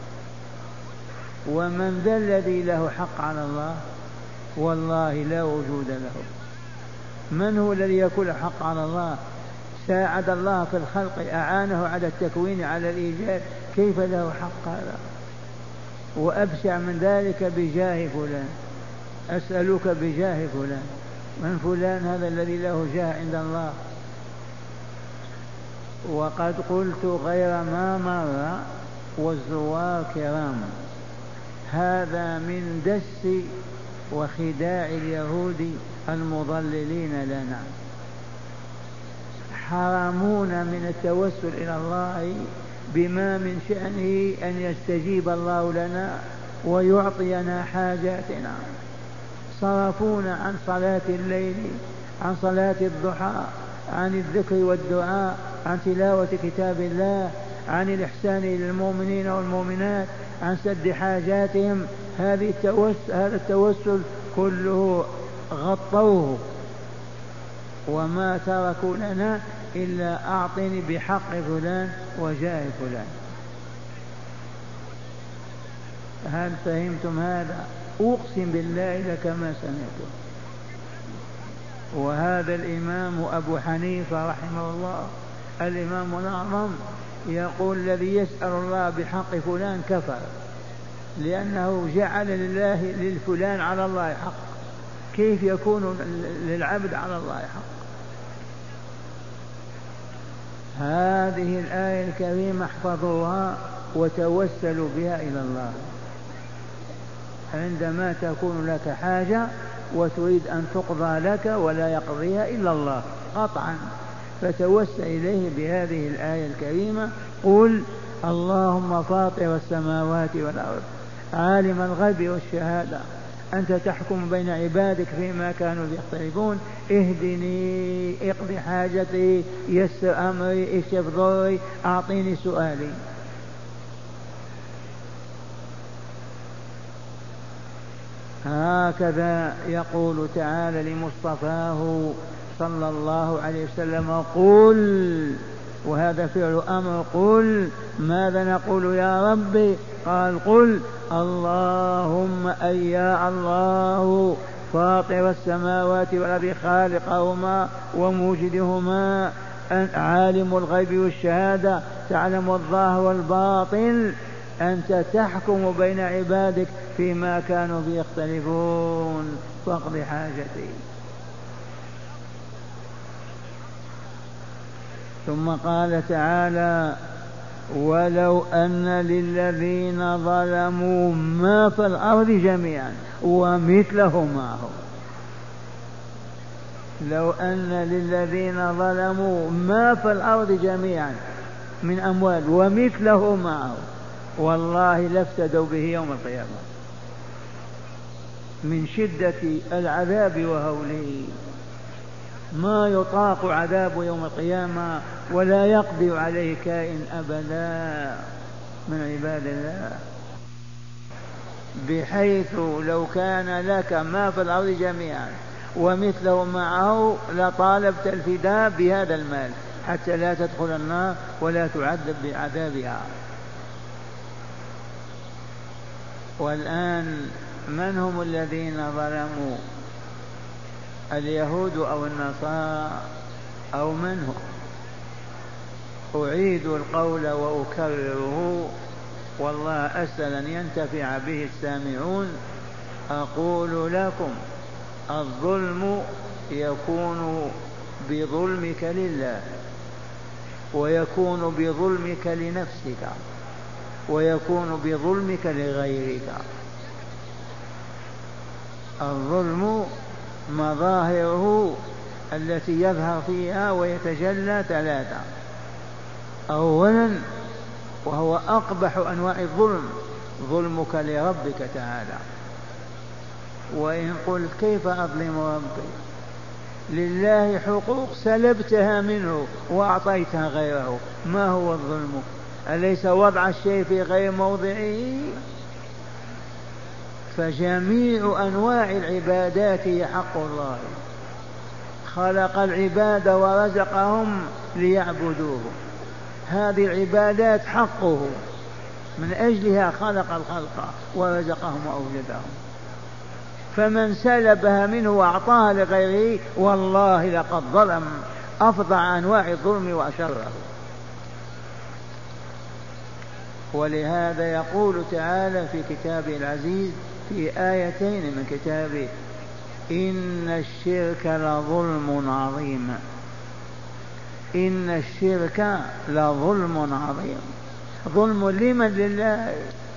ومن ذا الذي له حق على الله؟ والله لا وجود له. من هو الذي يكون حق على الله؟ ساعد الله في الخلق، أعانه على التكوين على الإيجاد، كيف له حق هذا؟ وأبشع من ذلك بجاه فلان، أسألك بجاه فلان. من فلان هذا الذي له جاه عند الله؟ وقد قلت غير ما مر والزوار كرام، هذا من دس وخداع اليهود المضللين لنا. حرمون من التوسل إلى الله بما من شأنه أن يستجيب الله لنا ويعطينا حاجاتنا. صرفونا عن صلاة الليل، عن صلاة الضحى، عن الذكر والدعاء، عن تلاوة كتاب الله، عن الإحسان إلى المؤمنين والمؤمنات، عن سد حاجاتهم. هذا التوسل كله غطوه، وما تركوا لنا إلا أعطني بحق فلان وجاه فلان. هل فهمتم هذا؟ أقسم بالله لكما سمعتم. وهذا الإمام أبو حنيفة رحمه الله الإمام الأعظم يقول الذي يسأل الله بحق فلان كفر، لأنه جعل للفلان على الله حق، كيف يكون للعبد على الله حق؟ هذه الآية الكريمة احفظوها وتوسلوا بها إلى الله عندما تكون لك حاجة وتريد أن تقضى لك ولا يقضيها إلا الله قطعا، فتوسل إليه بهذه الآية الكريمة. قل اللهم فاطر السماوات والأرض عالم الغيب والشهادة أنت تحكم بين عبادك فيما كانوا يختلفون، اهدني، اقضي حاجتي، يسر أمري، اكشف ضري، أعطيني سؤالي. هكذا يقول تعالى لمصطفاه صلى الله عليه وسلم قل، وهذا فعل أمر، قل ماذا نقول يا ربي؟ قال قل اللهم أي يا الله فاطر السماوات والأرض خالقهما وموجدهما، عالم الغيب والشهادة تعلم الظاهر والباطن، أنت تحكم بين عبادك فيما كانوا فيه يختلفون فاقض حاجتي. ثم قال تعالى ولو أن للذين ظلموا ما في الأرض جميعا ومثله معه، لو أن للذين ظلموا ما في الأرض جميعا من أموال ومثله معه والله لافتدوا به يوم القيامة من شدة العذاب وهوله، ما يطاق عذاب يوم القيامة ولا يقدر عليه كائن أبدا من عباد الله، بحيث لو كان لك ما في الأرض جميعا ومثله معه لطالبت الفداء بهذا المال حتى لا تدخل النار ولا تعذب بعذابها. والآن من هم الذين ظلموا؟ اليهود أو النصارى أو من هم؟ أعيد القول وأكرره والله أسأل أن ينتفع به السامعون. أقول لكم الظلم يكون بظلمك لله، ويكون بظلمك لنفسك، ويكون بظلمك لغيرك. الظلم مظاهره التي يظهر فيها ويتجلى ثلاثة. أولا وهو أقبح أنواع الظلم ظلمك لربك تعالى. وإن قلت كيف أظلم ربي؟ لله حقوق سلبتها منه وأعطيتها غيره، ما هو الظلم؟ أليس وضع الشيء في غير موضعه؟ فجميع أنواع العبادات هي حق الله، خلق العباد ورزقهم ليعبدوه، هذه العبادات حقه، من أجلها خلق الخلق ورزقهم وأوجدهم، فمن سلبها منه وأعطاها لغيره والله لقد ظلم أفظع أنواع الظلم وأشره. ولهذا يقول تعالى في كتابه العزيز في آيتين من كتابه إن الشرك لظلم عظيم، إن الشرك لظلم عظيم. ظلم لمن؟ لله،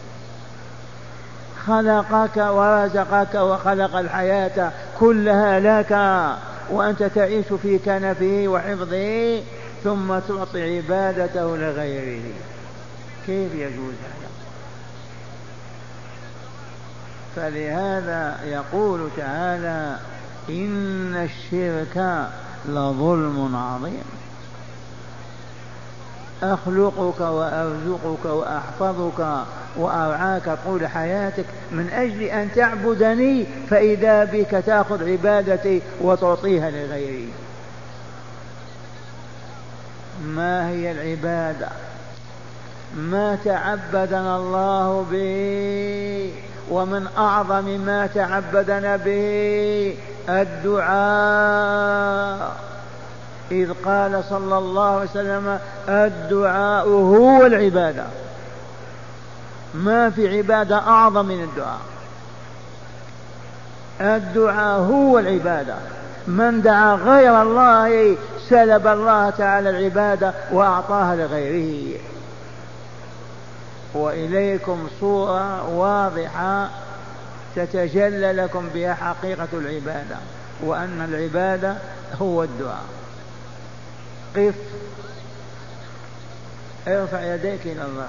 خلقك ورزقك وخلق الحياة كلها لك وأنت تعيش في كنفه وحفظه، ثم تعطي عبادته لغيره، كيف يجوز هذا؟ فلهذا يقول تعالى إن الشرك لظلم عظيم. أخلقك وأرزقك وأحفظك وأرعاك طول حياتك من أجل أن تعبدني، فإذا بك تأخذ عبادتي وتعطيها لغيري. ما هي العبادة؟ ما تعبدنا الله به ومن أعظم ما تعبدنا به الدعاء، إذ قال صلى الله عليه وسلم الدعاء هو العبادة. ما في عبادة أعظم من الدعاء. الدعاء هو العبادة. من دعا غير الله سلب الله تعالى العبادة وأعطاها لغيره. وإليكم صورة واضحة تتجلى لكم بها حقيقة العبادة، وأن العبادة هو الدعاء. قف، ارفع يديك إلى الله،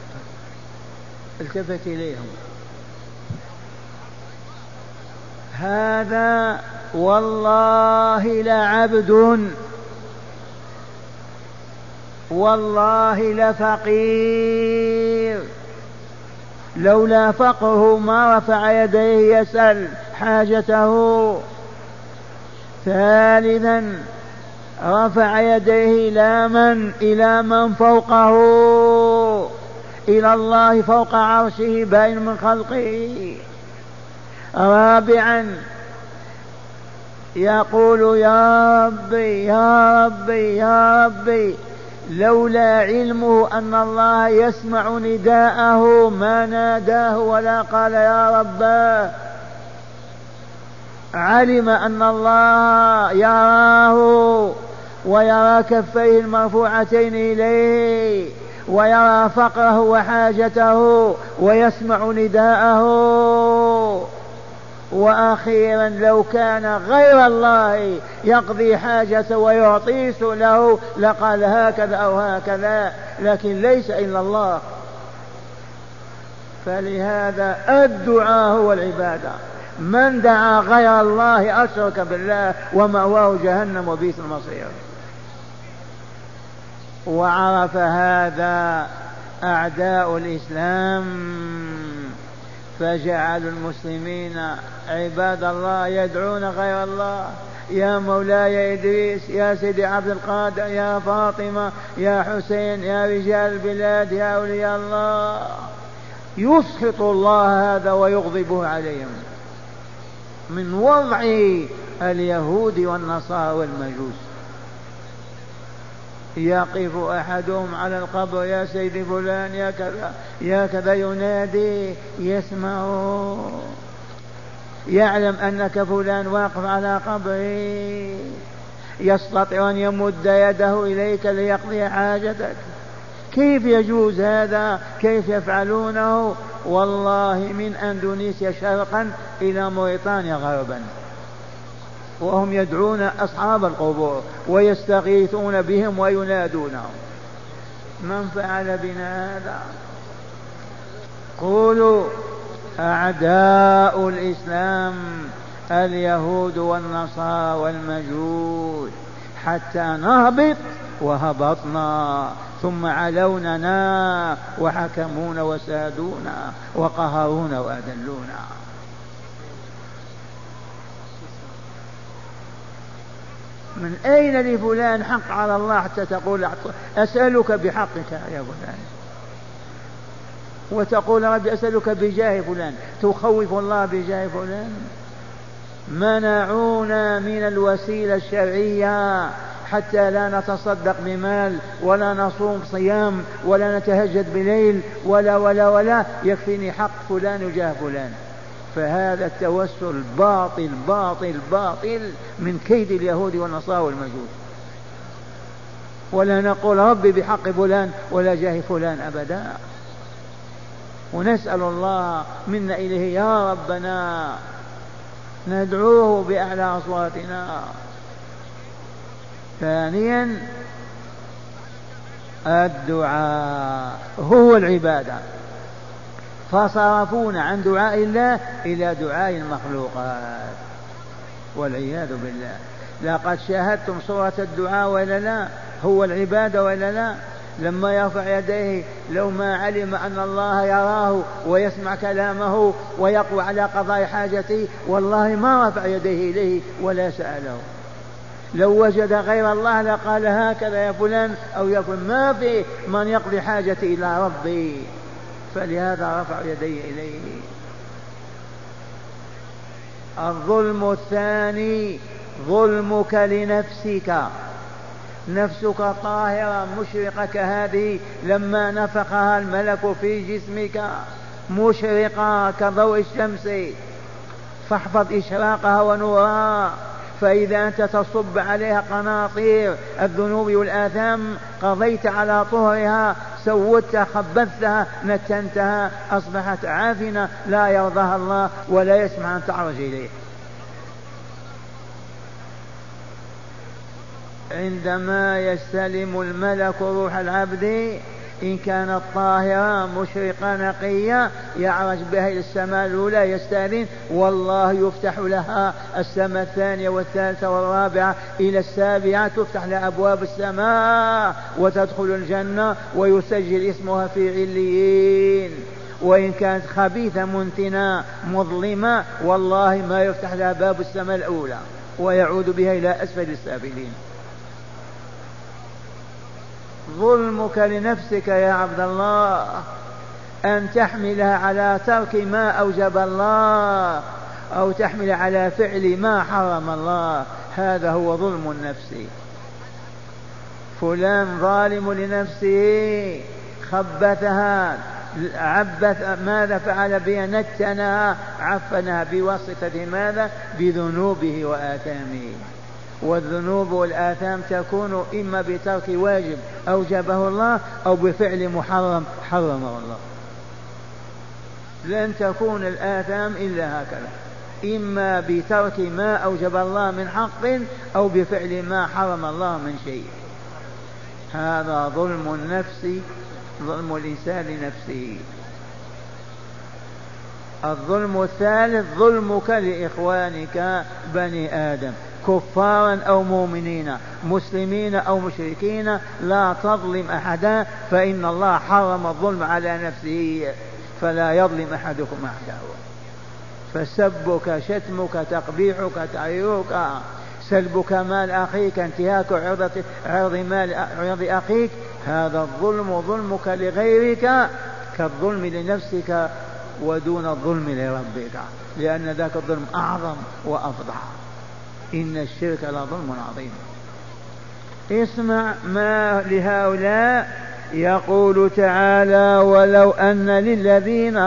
التفت إليهم. هذا والله لعبد، والله لفقير، لولا فقره ما رفع يديه يسأل حاجته. ثالثا رفع يديه إلى من فوقه، إلى الله فوق عرشه باين من خلقه. رابعا يقول يا ربي يا ربي يا ربي، لولا علمه أن الله يسمع نداءه ما ناداه ولا قال يا رباه. علم أن الله يراه ويرى كفيه المرفوعتين إليه ويرى فقره وحاجته ويسمع نداءه. وأخيرا لو كان غير الله يقضي حاجته ويعطي له لقال هكذا أو هكذا، لكن ليس إلا الله. فلهذا الدعاء هو العبادة. من دعا غير الله أشرك بالله ومأواه جهنم وبئس المصير. وعرف هذا أعداء الإسلام فجعلوا المسلمين عباد الله يدعون غير الله. يا مولاي إدريس، يا سيدي عبد القادر، يا فاطمة، يا حسين، يا رجال البلاد، يا أولياء الله. يسخط الله هذا ويغضبه عليهم من وضع اليهود والنصارى والمجوس. يقف أحدهم على القبر يا سيدي فلان يا كذا يا كذا، ينادي يسمع، يعلم أنك فلان واقف على قبره، يستطيع أن يمد يده إليك ليقضي حاجتك. كيف يجوز هذا؟ كيف يفعلونه؟ والله من أندونيسيا شرقا إلى موريتانيا غربا، وهم يدعون أصحاب القبور ويستغيثون بهم وينادونهم. من فعل بنا هذا؟ قولوا أعداء الإسلام اليهود والنصارى والمجوس، حتى نهبط وهبطنا، ثم علوننا وحكمونا وسادونا وقهرونا وأذلونا. من أين لفلان حق على الله حتى تقول أسألك بحقك يا فلان، وتقول ربي أسألك بجاه فلان، تخوف الله بجاه فلان؟ منعونا من الوسيلة الشرعية حتى لا نتصدق بمال ولا نصوم صيام ولا نتهجد بليل ولا ولا ولا، يكفيني حق فلان وجاه فلان. فهذا التوسل باطل باطل باطل من كيد اليهود والنصارى والمجوس. ولا نقول ربي بحق فلان ولا جاه فلان أبدا، ونسأل الله منا إليه يا ربنا، ندعوه بأعلى أصواتنا. ثانيا الدعاء هو العبادة، فصرفونا عن دعاء الله إلى دعاء المخلوقات والعياذ بالله. لقد شاهدتم صورة الدعاء ولا لا؟ هو العبادة ولا لا؟ لما يرفع يديه لو ما علم أن الله يراه ويسمع كلامه ويقوى على قضاء حاجته والله ما رفع يديه إليه ولا سأله. لو وجد غير الله لقال هكذا يا فلان أو يا فلان، ما في من يقضي حاجتي إلى ربي، فلهذا رفع يديه إليه. الظلم الثاني ظلمك لنفسك. نفسك طاهرة مشرقة كهذه لما نفخها الملك في جسمك مشرقة كضوء الشمس، فاحفظ إشراقها ونورها. فإذا أنت تصب عليها قناطير الذنوب والآثام قضيت على طهرها، سودتها، خبثتها، نتنتها، أصبحت عافنة لا يرضاها الله ولا يسمع أن تعرج إليه. عندما يستلم الملك روح العبد إن كانت طاهرة مشرقة نقية يعرج بها إلى السماء الأولى يستأذن، والله يفتح لها السماء الثانية والثالثة والرابعة إلى السابعة، تفتح لها أبواب السماء وتدخل الجنة ويسجل اسمها في عليين. وإن كانت خبيثة منتنة مظلمة والله ما يفتح لها باب السماء الأولى ويعود بها إلى أسفل السافلين. ظلمك لنفسك يا عبد الله أن تحملها على ترك ما أوجب الله أو تحمل على فعل ما حرم الله، هذا هو ظلم النفس. فلان ظالم لنفسه، خبثها، عبث، ماذا فعل بها؟ نتنها، عفنها بواسطة ماذا؟ بذنوبه وآثامه. والذنوب والآثام تكون إما بترك واجب أوجبه الله أو بفعل محرم حرمه الله. لن تكون الآثام إلا هكذا، إما بترك ما أوجب الله من حق أو بفعل ما حرم الله من شيء. هذا ظلم النفس، ظلم الإنسان لنفسه. الظلم الثالث ظلمك لإخوانك بني آدم، كفارا أو مؤمنين، مسلمين أو مشركين، لا تظلم أحدا، فإن الله حرم الظلم على نفسه فلا يظلم أحدكم أحدا. فسبك، شتمك، تقبيحك، تعيرك، سلبك مال أخيك، انتهاك عرض أخيك، هذا الظلم ظلمك لغيرك كالظلم لنفسك ودون الظلم لربك، لأن ذاك الظلم أعظم وأفضح. إن الشرك لظلم عظيم. اسمع ما لهؤلاء يقول تعالى: ولو أن للذين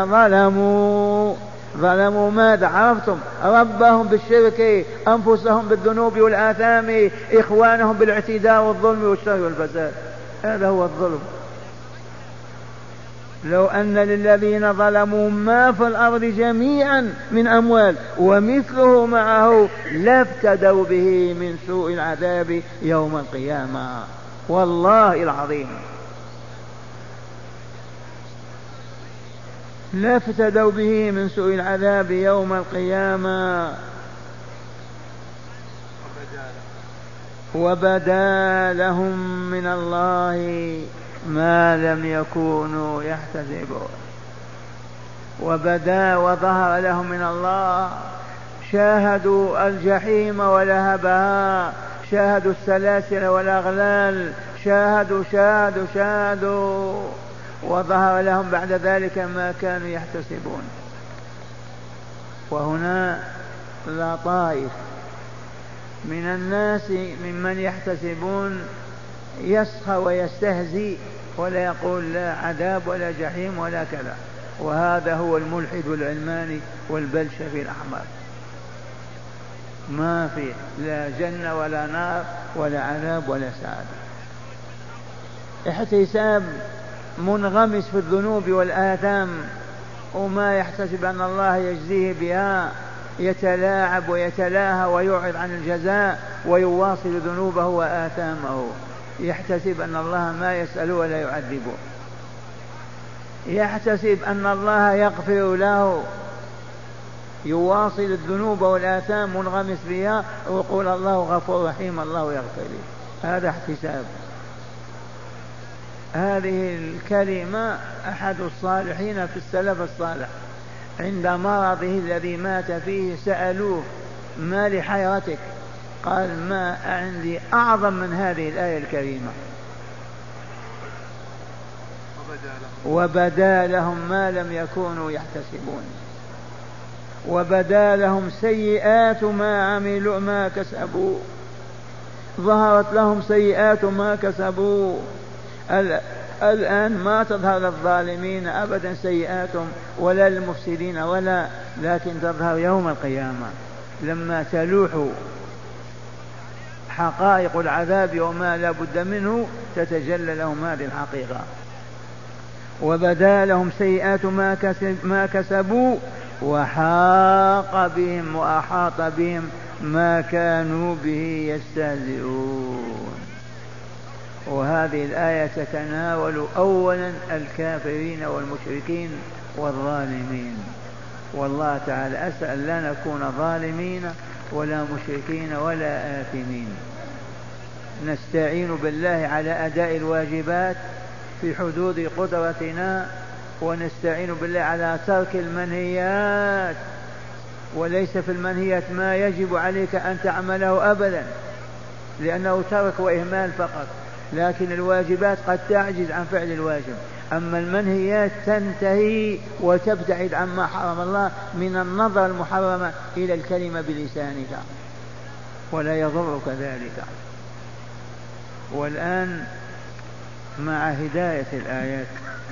ظلموا ماذا؟ عرفتم؟ ربهم بالشرك، أنفسهم بالذنوب والآثام، إخوانهم بالاعتداء والظلم والشر والفساد، هذا هو الظلم. لو أن للذين ظلموا ما في الأرض جميعا من أموال ومثله معه لافتدوا به من سوء العذاب يوم القيامة. والله العظيم لافتدوا به من سوء العذاب يوم القيامة. وبدا لهم من الله ما لم يكونوا يحتسبون. وبدا وظهر لهم من الله، شاهدوا الجحيم ولهبها، شاهدوا السلاسل والأغلال، شاهدوا وظهر لهم بعد ذلك ما كانوا يحتسبون. وهنا لطائف من الناس ممن يحتسبون يسخى ويستهزئ ولا يقول لا عذاب ولا جحيم ولا كذا، وهذا هو الملحد العلماني والبلشفي الأحمر. ما في لا جنة ولا نار ولا عذاب ولا سعادة. احتساب منغمس في الذنوب والآثام وما يحتسب أن الله يجزيه بها، يتلاعب ويتلاهى ويعرض عن الجزاء ويواصل ذنوبه وآثامه، يحتسب أن الله ما يسأل ولا يعذبه، يحتسب أن الله يغفر له، يواصل الذنوب والآثام منغمس بها ويقول الله غفور رحيم الله يغفر لي. هذا احتساب. هذه الكلمة أحد الصالحين في السلف الصالح عند مرضه الذي مات فيه سألوه: ما لحيرتك؟ قال: ما عندي أعظم من هذه الآية الكريمة. وبدا لهم ما لم يكونوا يحتسبون. وبدا لهم سيئات ما عملوا ما كسبوا، ظهرت لهم سيئات ما كسبوا. الآن ما تظهر للظالمين أبدا سيئاتهم ولا للمفسدين ولا، لكن تظهر يوم القيامة لما تلوح حقائق العذاب وما لا بد منه تتجلى لهم هذه الحقيقة. وبدا لهم سيئات ما كسبوا وحاق بهم وأحاط بهم ما كانوا به يستهزئون. وهذه الآية تتناول أولا الكافرين والمشركين والظالمين، والله تعالى أسأل لا نكون ظالمين ولا مشركين ولا آثمين. نستعين بالله على أداء الواجبات في حدود قدرتنا، ونستعين بالله على ترك المنهيات، وليس في المنهيات ما يجب عليك أن تعمله أبدا لأنه ترك وإهمال فقط، لكن الواجبات قد تعجز عن فعل الواجب. أما المنهيات تنتهي وتبتعد عما حرم الله من النظر المحرمة إلى الكلمة بلسانك ولا يضرك ذلك. والآن مع هداية الآيات.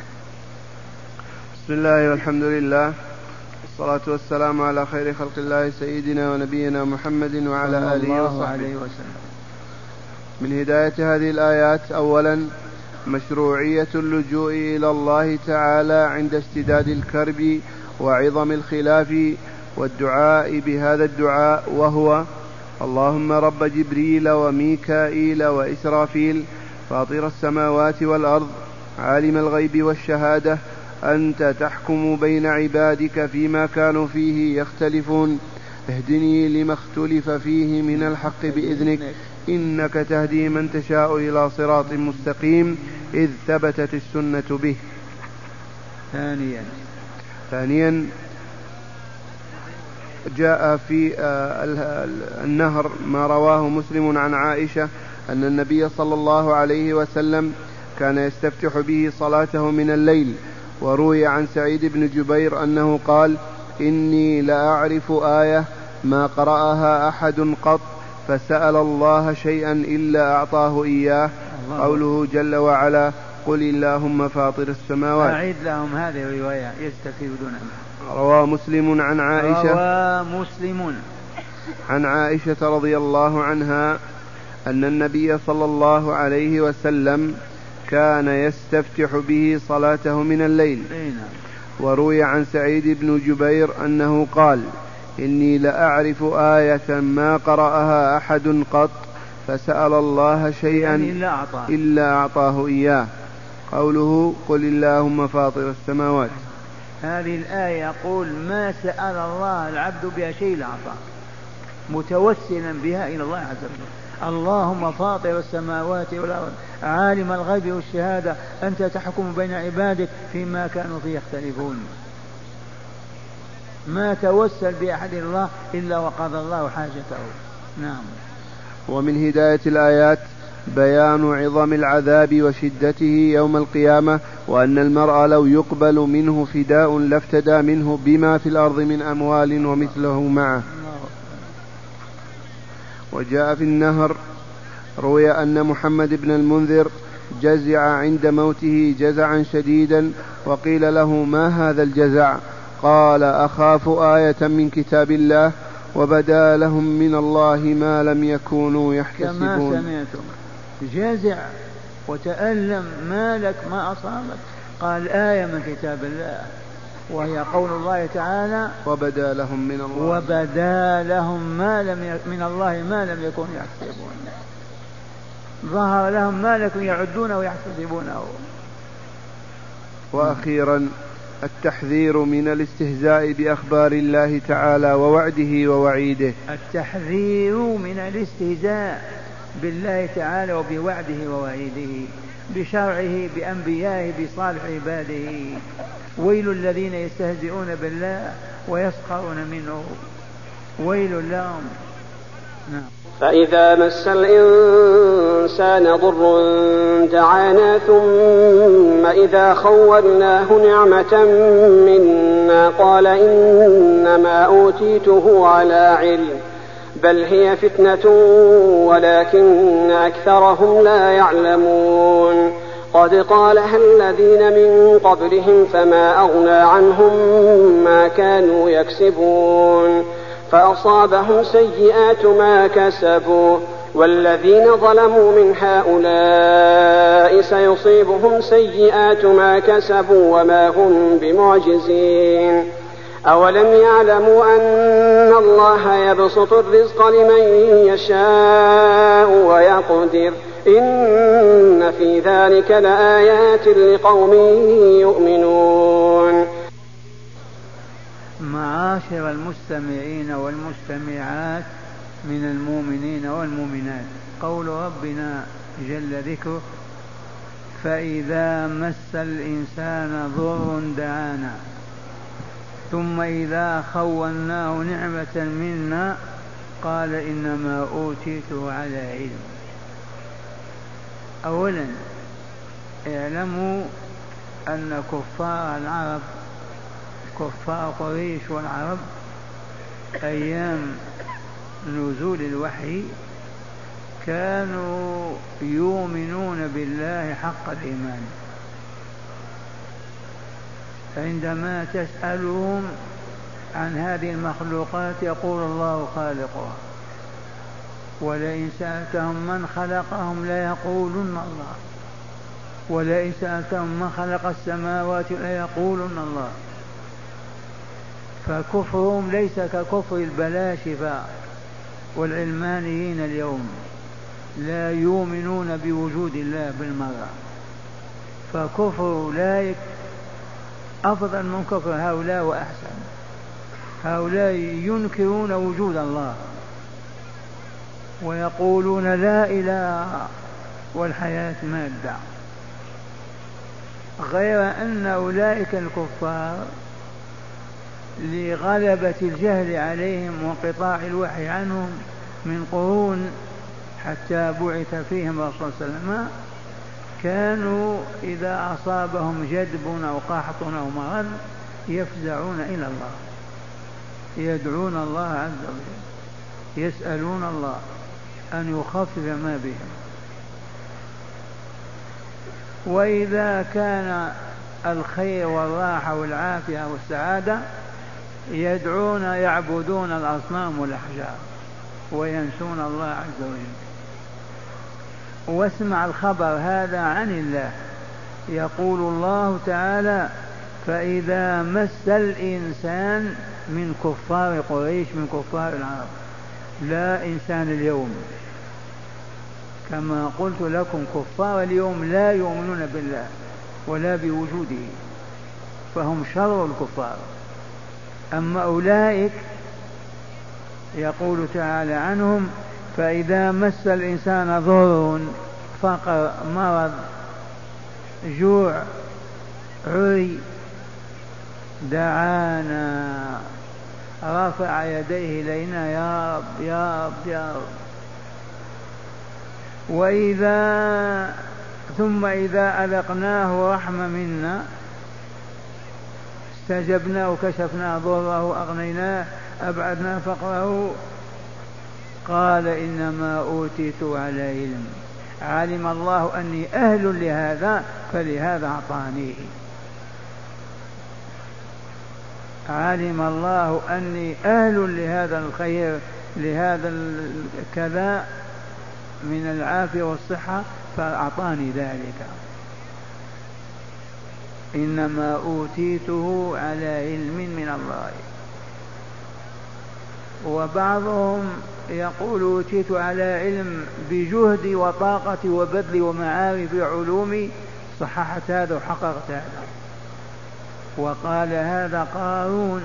بسم الله والحمد لله والصلاة والسلام على خير خلق الله سيدنا ونبينا محمد وعلى آله وصحبه وسلم. من هداية هذه الآيات أولا مشروعية اللجوء إلى الله تعالى عند اشتداد الكرب وعظم الخلاف والدعاء بهذا الدعاء، وهو: اللهم رب جبريل وميكائيل وإسرافيل فاطر السماوات والأرض عالم الغيب والشهادة أنت تحكم بين عبادك فيما كانوا فيه يختلفون اهدني لما اختلف فيه من الحق بإذنك إنك تهدي من تشاء إلى صراط مستقيم إذ ثبتت السنة به. ثانيا جاء في النهر ما رواه مسلم عن عائشة أن النبي صلى الله عليه وسلم كان يستفتح به صلاته من الليل، وروي عن سعيد بن جبير أنه قال: إني لأعرف آية ما قرأها أحد قط فسأل الله شيئا إلا أعطاه إياه، قوله جل وعلا: قل اللهم فاطر السماوات. أعيد لهم هذه الرواية يستفيدون منها. رواه مسلم عن عائشة رضي الله عنها أن النبي صلى الله عليه وسلم كان يستفتح به صلاته من الليل. وروي عن سعيد بن جبير أنه قال: إني لأعرف آية ما قرأها أحد قط فسأل الله شيئا إلا أعطاه إياه، قوله قل اللهم فاطر السماوات. هذه الآية يقول ما سأل الله العبد بها شيء لأعطاه، متوسلا بها إلى الله عز وجل. اللهم فاطر السماوات والأرض عالم الغيب والشهادة أنت تحكم بين عبادك فيما كانوا فيه يختلفون. ما توسل بأحد الله إلا وقضى الله حاجته. نعم. ومن هداية الآيات بيان عظم العذاب وشدته يوم القيامة، وأن المرء لو يقبل منه فداء لافتدى منه بما في الأرض من أموال ومثله معه. وجاء في النهر روي أن محمد بن المنذر جزع عند موته جزعا شديدا، وقيل له: ما هذا الجزع؟ قال: أخاف آية من كتاب الله وبدا لهم من الله ما لم يكونوا يحتسبون. كما سمعتم جزع وتألم، ما لك ما أصابك؟ قال: آية من كتاب الله، وهي قول الله تعالى: وبدا لهم من الله من الله ما لم يكونوا يحتسبون. ظهر لهم ما لكم يعدونه ويحتسبونه. وأخيرا التحذير من الاستهزاء بأخبار الله تعالى ووعده ووعيده. التحذير من الاستهزاء بالله تعالى وبوعده ووعيده، بشرعه، بأنبيائه، بصالح عباده. ويل الذين يستهزئون بالله ويسخرون منه، ويل لهم. نعم. فإذا مس الإنسان الإنسان ضر دعانا ثم إذا خولناه نعمة منا قال إنما أوتيته على علم بل هي فتنة ولكن أكثرهم لا يعلمون قد قالها الذين من قبلهم فما أغنى عنهم ما كانوا يكسبون فأصابهم سيئات ما كسبوا والذين ظلموا من هؤلاء سيصيبهم سيئات ما كسبوا وما هم بمعجزين أولم يعلموا أن الله يبسط الرزق لمن يشاء ويقدر إن في ذلك لآيات لقوم يؤمنون. معاشر المستمعين والمستمعات من المؤمنين والمؤمنات، قول ربنا جل ذكره فإذا مس الإنسان ضر دعانا ثم إذا خولناه نعمة منا قال إنما أوتيته على علم. أولا اعلموا أن كفار العرب كفار قريش والعرب أيام نزول الوحي كانوا يؤمنون بالله حق الإيمان. عندما تسألهم عن هذه المخلوقات يقول الله خالقها، ولئن سألتهم من خلقهم ليقولن الله، ولئن سألتهم من خلق السماوات ليقولن الله. فكفرهم ليس ككفر البلاشفة والعلمانيين اليوم، لا يؤمنون بوجود الله بالمرة. فكفر أولئك أفضل من كفر هؤلاء وأحسن. هؤلاء ينكرون وجود الله ويقولون لا إله والحياة مادة، غير أن أولئك الكفار لغلبة الجهل عليهم وانقطاع الوحي عنهم من قرون حتى بعث فيهم الرسول صلى الله عليه وسلم كانوا إذا أصابهم جدب أو قحط أو مرض يفزعون إلى الله، يدعون الله عز وجل، يسألون الله أن يخفف ما بهم. وإذا كان الخير والراحة والعافية والسعادة يدعون يعبدون الأصنام والأحجار وينسون الله عز وجل. واسمع الخبر هذا عن الله، يقول الله تعالى فإذا مس الإنسان من كفار قريش من كفار العرب، لا إنسان اليوم. كما قلت لكم كفار اليوم لا يؤمنون بالله ولا بوجوده، فهم شر الكفار. أما أولئك يقول تعالى عنهم فإذا مس الإنسان ضر، فقر، مرض، جوع، عري، دعانا، رفع يديه إلينا يا رب يا رب يا رب. ثم إذا أذقناه رحمة منا استجبنا وكشفنا ضره أغنيناه أبعدنا فقره قال إنما أوتيت على علم، علم الله أني أهل لهذا فلهذا أعطانيه، علم الله أني أهل لهذا الخير لهذا الكذا من العافية والصحة فأعطاني ذلك. إنما أوتيته على علم من الله. وبعضهم يقول أوتيت على علم بجهدي وطاقتي وبذلي ومعارفي وعلومي، صححت هذا وحققت هذا. وقال هذا قارون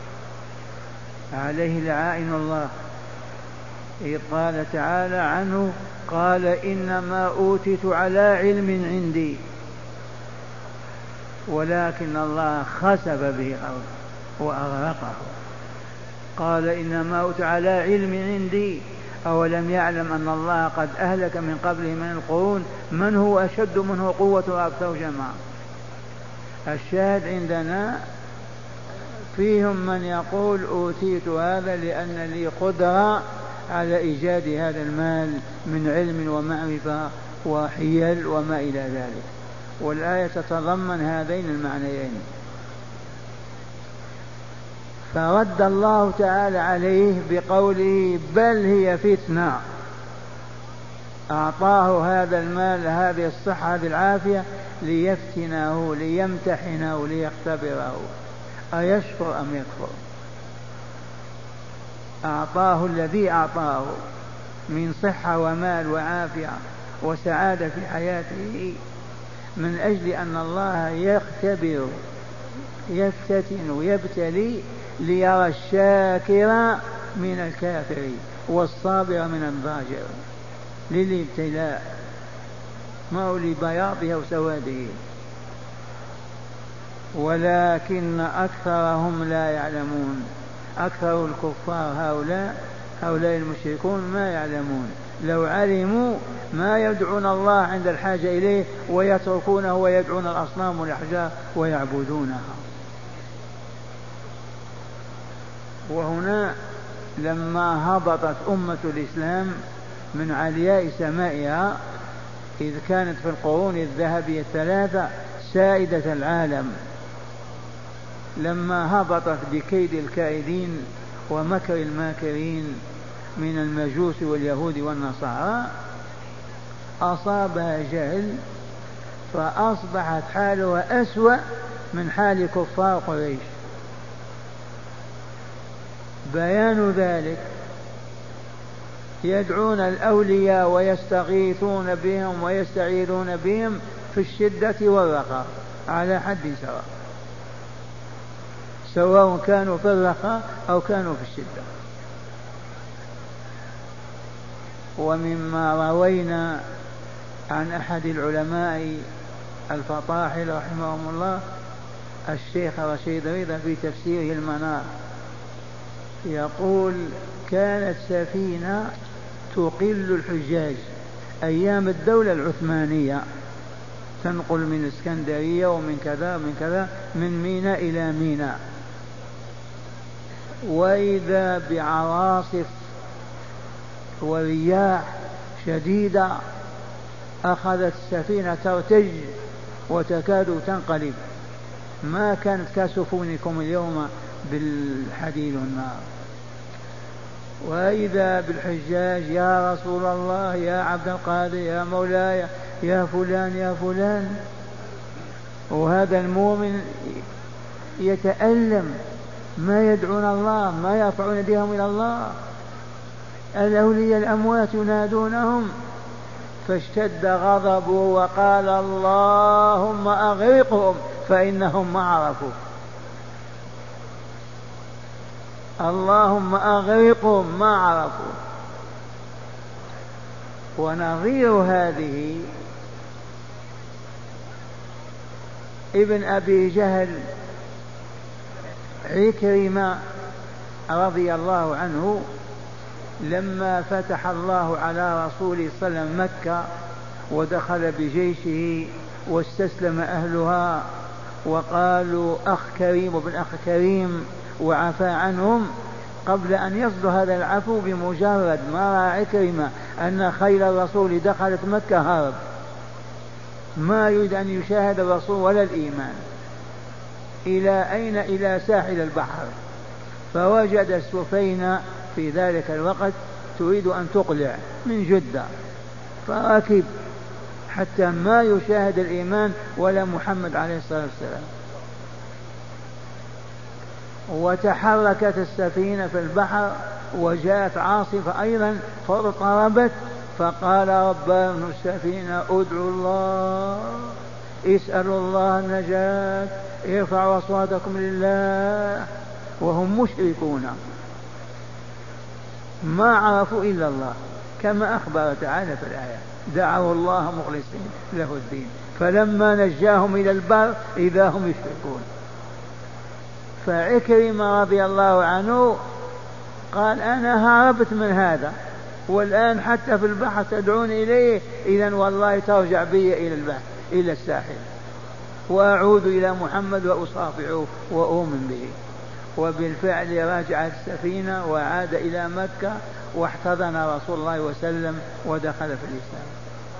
عليه لعائن الله، إذ قال تعالى عنه قال إنما أوتيت على علم عندي، ولكن الله خسف به الأرض وأغرقه. قال إنما أوتيت على علم عندي أولم يعلم أن الله قد أهلك من قبله من القرون من هو أشد منه قوة وأكثر جماعة. الشاهد عندنا فيهم من يقول أوتيت هذا لأن لي قدرة على إيجاد هذا المال من علم ومعرفة وحيل وما إلى ذلك، والآية تتضمن هذين المعنيين. فرد الله تعالى عليه بقوله بل هي فتنة، أعطاه هذا المال هذه الصحة هذه العافية ليفتنه ليمتحنه ليختبره أيشكر أم يكفر. أعطاه الذي أعطاه من صحة ومال وعافية وسعادة في حياته من أجل أن الله يختبر يفتتن ويبتلي ليرى الشاكر من الكافر والصابر من الضاجر، للابتلاء ما هو لبياضه وسواده. ولكن أكثرهم لا يعلمون، أكثر الكفار هؤلاء المشركون ما يعلمون، لو علموا ما يدعون الله عند الحاجة إليه ويتركونه ويدعون الأصنام والأحجار ويعبدونها. وهنا لما هبطت أمة الإسلام من علياء سمائها إذ كانت في القرون الذهبية الثلاثة سائدة العالم، لما هبطت بكيد الكائدين ومكر الماكرين من المجوس واليهود والنصارى أصابها جهل فأصبحت حالها أسوأ من حال كفار قريش. بيان ذلك يدعون الأولياء ويستغيثون بهم ويستعيذون بهم في الشدة والرخاء على حد سواء كانوا في الرخاء أو كانوا في الشدة. ومما روينا عن أحد العلماء الفطاحل رحمهم الله الشيخ رشيد رضا في تفسيره المنار يقول كانت سفينة تقل الحجاج أيام الدولة العثمانية تنقل من اسكندرية ومن كذا من كذا من ميناء إلى ميناء، وإذا بعواصف ورياح شديدة أخذت السفينة ترتج وتكاد تنقلب، ما كانت كسفنكم اليوم بالحديد والنار. وإذا بالحجاج يا رسول الله يا عبد القادر يا مولاي يا فلان يا فلان، وهذا المؤمن يتألم ما يدعون الله ما يرفعون يديهم إلى الله، الأولياء الأموات ينادونهم. فاشتد غضبه وقال اللهم أغرقهم فإنهم ما عرفوا، اللهم أغرقهم ما عرفوا. ونظير هذه ابن أبي جهل عكرمة رضي الله عنه لما فتح الله على رسوله صلى الله عليه وسلم مكة ودخل بجيشه واستسلم أهلها وقالوا أخ كريم وابن أخ كريم وعفى عنهم، قبل أن يصدر هذا العفو بمجرد ما رأى عكرمة أن خيل الرسول دخلت مكة هرب، ما يريد أن يشاهد الرسول ولا الإيمان. إلى أين؟ إلى ساحل البحر، فوجد السفينة في ذلك الوقت تريد أن تقلع من جدة، فركب حتى ما يشاهد الإيمان ولا محمد عليه الصلاة والسلام. وتحركت السفينة في البحر وجاءت عاصفة أيضا فاضطربت، فقال ربان السفينة ادعوا الله اسألوا الله النجاة ارفعوا أصواتكم لله، وهم مشركون ما عرفوا إلا الله كما أخبر تعالى في الآية دعوا الله مخلصين له الدين فلما نجاهم إلى البر إذا هم يشركون. فعكرمة رضي الله عنه قال أنا هربت من هذا والآن حتى في البحر تدعون إليه، إذن والله ترجع بي إلى البحر إلى الساحل وأعود إلى محمد وأصافعه وأؤمن به. وبالفعل رجعت السفينة وعاد إلى مكة واحتضن رسول الله وسلم ودخل في الإسلام.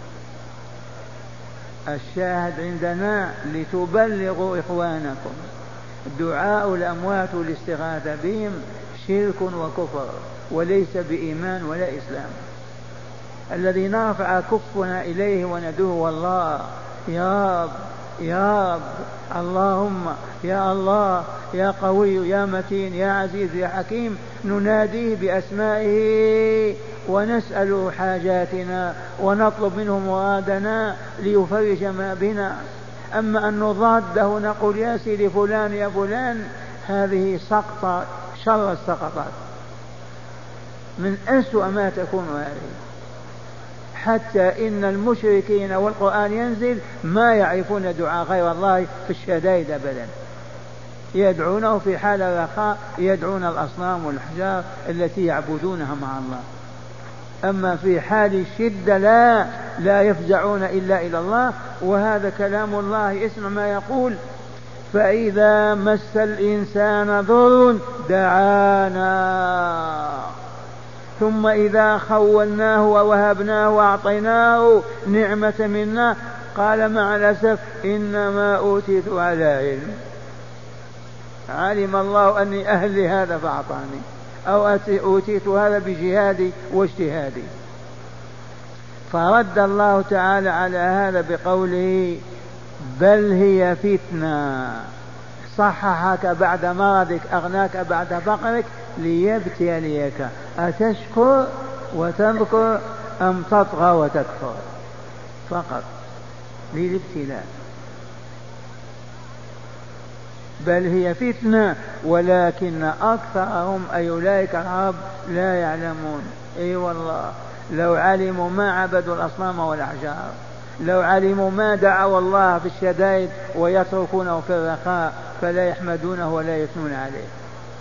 الشاهد عندنا لتبلغوا إخوانكم دعاء الأموات والاستغاثة بهم شرك وكفر وليس بإيمان ولا إسلام. الذي نرفع كفنا إليه وندعوه والله يا رب يا رب اللهم يا الله يا قوي يا متين يا عزيز يا حكيم، نناديه بأسمائه ونسأل حاجاتنا ونطلب منه مرادنا ليفرج ما بنا. أما أن نضاده نقول يا سيدي فلان يا فلان، هذه سقطة شر السقطات، من أسوأ ما تكون هذه. حتى إن المشركين والقرآن ينزل ما يعرفون دعاء غير الله في الشدائد أبدا، يدعونه في حال الرخاء، يدعون الأصنام والأحجار التي يعبدونها مع الله. أما في حال الشدة لا يفزعون إلا إلى الله. وهذا كلام الله، اسمع ما يقول: فإذا مس الإنسان ضر دعانا ثم إذا خولناه ووهبناه وأعطيناه نعمة منا قال مع الأسف إنما أوتيت على علم. علم الله أني أهل لهذا فأعطاني، أو أوتيت هذا بجهادي واجتهادي. فرد الله تعالى على هذا بقوله: بل هي فتنة، صححك بعد مرضك، أغناك بعد فقرك، ليبتليك أتشكر وتذكر أم تطغى وتكفر، فقط للابتلاء. بل هي فتنة ولكن أكثرهم أي أولئك العرب لا يعلمون. أي والله لو علموا ما عبدوا الأصنام والأحجار، لو علموا ما دعوا الله في الشدائد ويتركونه في الرخاء، فلا يحمدونه ولا يثنون عليه.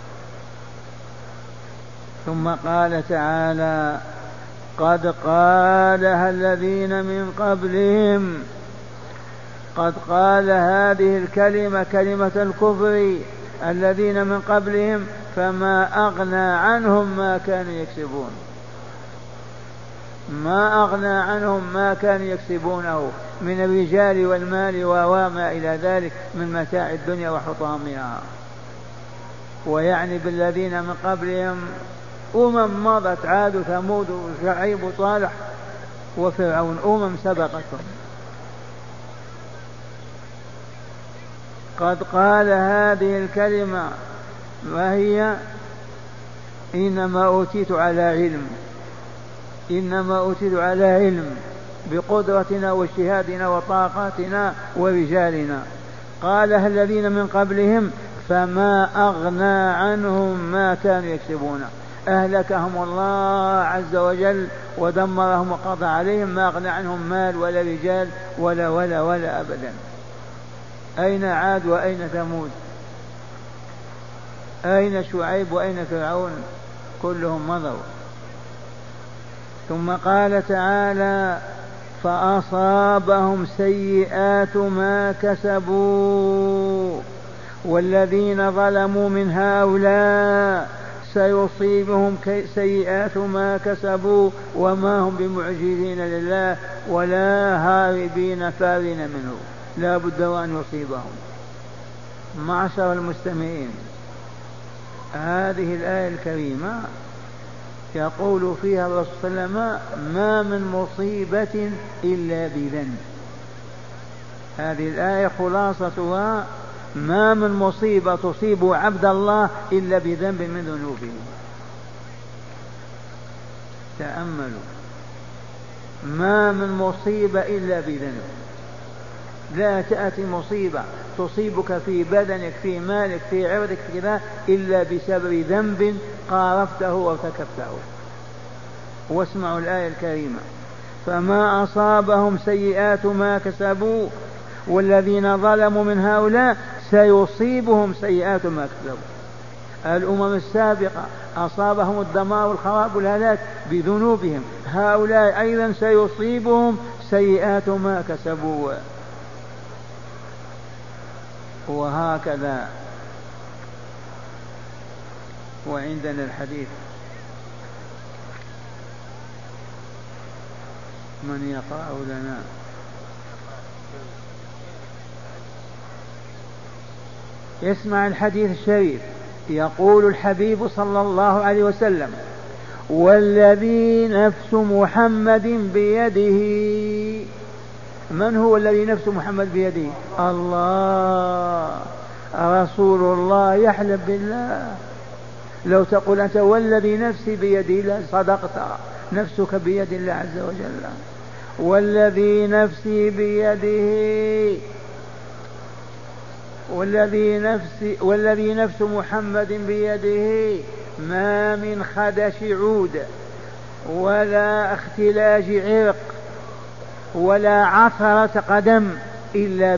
ثم قال تعالى: قد قالها الذين من قبلهم. قد قال هذه الكلمة كلمة الكفر الذين من قبلهم فما أغنى عنهم ما كانوا يكسبون، ما أغنى عنهم ما كانوا يكسبونه من الرجال والمال وما إلى ذلك من متاع الدنيا وحطامها. ويعني بالذين من قبلهم مضت، عاد وثمود وشعيب وصالح وفرعون، سبقتهم. قد قال هذه الكلمة وهي إنما أوتيت على علم، إنما أوتيت على علم بقدرتنا واجتهادنا وطاقاتنا ورجالنا. قالها الذين من قبلهم فما أغنى عنهم ما كانوا يكسبون، أهلكهم الله عز وجل ودمرهم وقضى عليهم، ما أغنى عنهم مال ولا رجال ولا أبدا. أين عاد وأين ثمود؟ أين شعيب وأين فرعون؟ كلهم مضوا. ثم قال تعالى: فأصابهم سيئات ما كسبوا والذين ظلموا من هؤلاء سيصيبهم سيئات ما كسبوا وما هم بمعجزين لله ولا هاربين فارين منه، لا بد وأن يصيبهم. معشر المستمعين، هذه الآية الكريمة يقول فيها الرسول صلى الله عليه وسلم: ما من مصيبة إلا بذنب. هذه الآية خلاصتها: ما من مصيبة تصيب عبد الله إلا بذنب من ذنوبه. تأملوا، ما من مصيبة إلا بذنب. لا تأتي مصيبة تصيبك في بدنك في مالك في عرضك في كذا إلا بسبب ذنب قارفته وارتكبته. واسمعوا الآية الكريمة: فما أصابهم سيئات ما كسبوا والذين ظلموا من هؤلاء سيصيبهم سيئات ما كسبوا. الأمم السابقة أصابهم الدمار والخراب والهلاك بذنوبهم، هؤلاء أيضا سيصيبهم سيئات ما كسبوا. وهكذا. وعندنا الحديث، من يقرأ لنا؟ يسمع الحديث الشريف. يقول الحبيب صلى الله عليه وسلم: والذي نفس محمد بيده. من هو الذي نفس محمد بيده؟ الله. رسول الله يحلف بالله. لو تقول أنت والذي نفسي بيده لصدقت، نفسك بيد الله عز وجل. والذي نفسي بيده، والذي نفس محمد بيده ما من خدش عود ولا اختلاج عرق ولا عثرة قدم إلا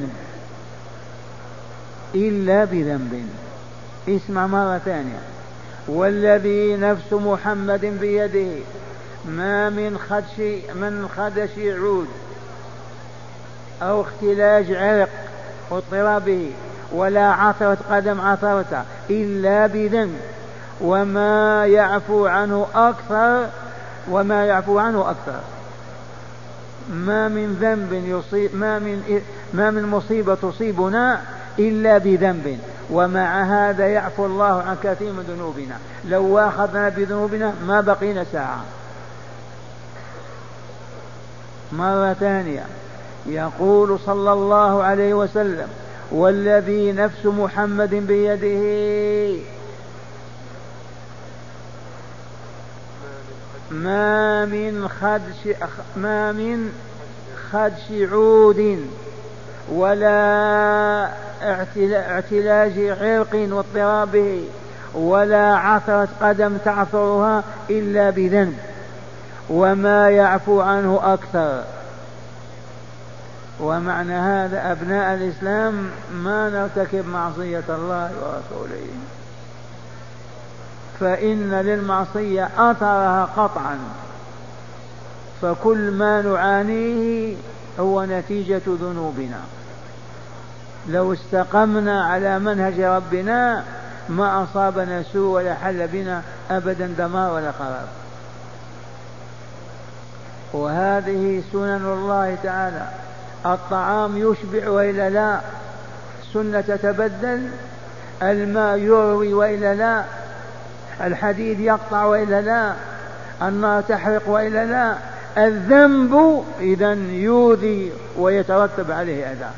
بذنب. اسمع مرة ثانية. والذي نفس محمد بيده ما من خدش عود أو اختلاج عرق واضطرابه ولا عثرة قدم عثرته إلا بذنب، وما يعفو عنه أكثر. ما من ذنب يصيب، ما من مصيبة تصيبنا إلا بذنب، ومع هذا يعفو الله عن كثير من ذنوبنا. لو أخذنا بذنوبنا ما بقينا ساعة. مرة ثانية. يقول صلى الله عليه وسلم: والذي نفس محمد بيده ما من خدش عود ولا اعتلاج عرق واضطرابه ولا عثرة قدم تعثرها إلا بذنب، وما يعفو عنه أكثر. ومعنى هذا أبناء الإسلام ما نرتكب معصية الله ورسوله، فإن للمعصية أثرها قطعا، فكل ما نعانيه هو نتيجة ذنوبنا. لو استقمنا على منهج ربنا ما أصابنا سوء ولا حل بنا أبدا دمار ولا خراب. وهذه سنن الله تعالى. الطعام يشبع وإلا لا؟ سنة تتبدل. الماء يروي وإلا لا؟ الحديد يقطع وإلا لا؟ النار تحرق وإلا لا؟ الذنب إذن يؤذي ويترتب عليه أذى.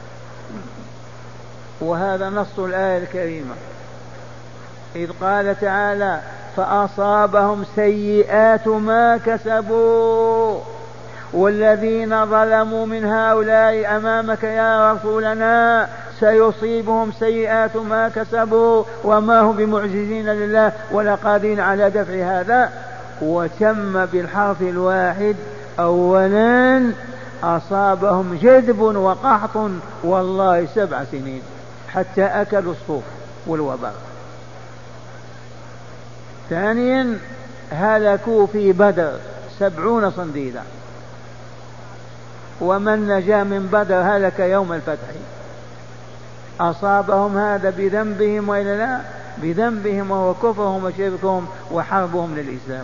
وهذا نص الآية الكريمة إذ قال تعالى: فأصابهم سيئات ما كسبوا. والذين ظلموا من هؤلاء أمامك يا رسولنا سيصيبهم سيئات ما كسبوا وما هم بمعجزين لله ولا قادرين على دفع هذا. وتم بالحرف الواحد. أولا أصابهم جذب وقحط والله 7 سنين حتى أكلوا الصوف والوبر. ثانيا هلكوا في بدر 70 صنديدا، ومن نجا من بدر هلك يوم الفتح. أصابهم هذا بذنبهم وإلا لا؟ بذنبهم، وهو كفرهم وشركهم وحربهم للإسلام.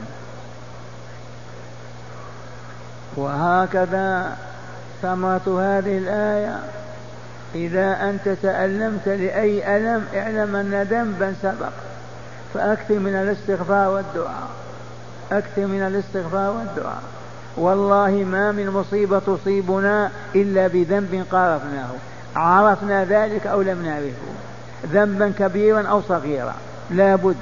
وهكذا ثمرة هذه الآية: إذا أنت تألمت لأي ألم اعلم أن ذنبا سبق، فأكثر من الاستغفار والدعاء، أكثر من الاستغفار والدعاء. والله ما من مصيبة تصيبنا إلا بذنب قارفناه، عرفنا ذلك أو لم نعرفه، ذنبا كبيرا أو صغيرا لا بد.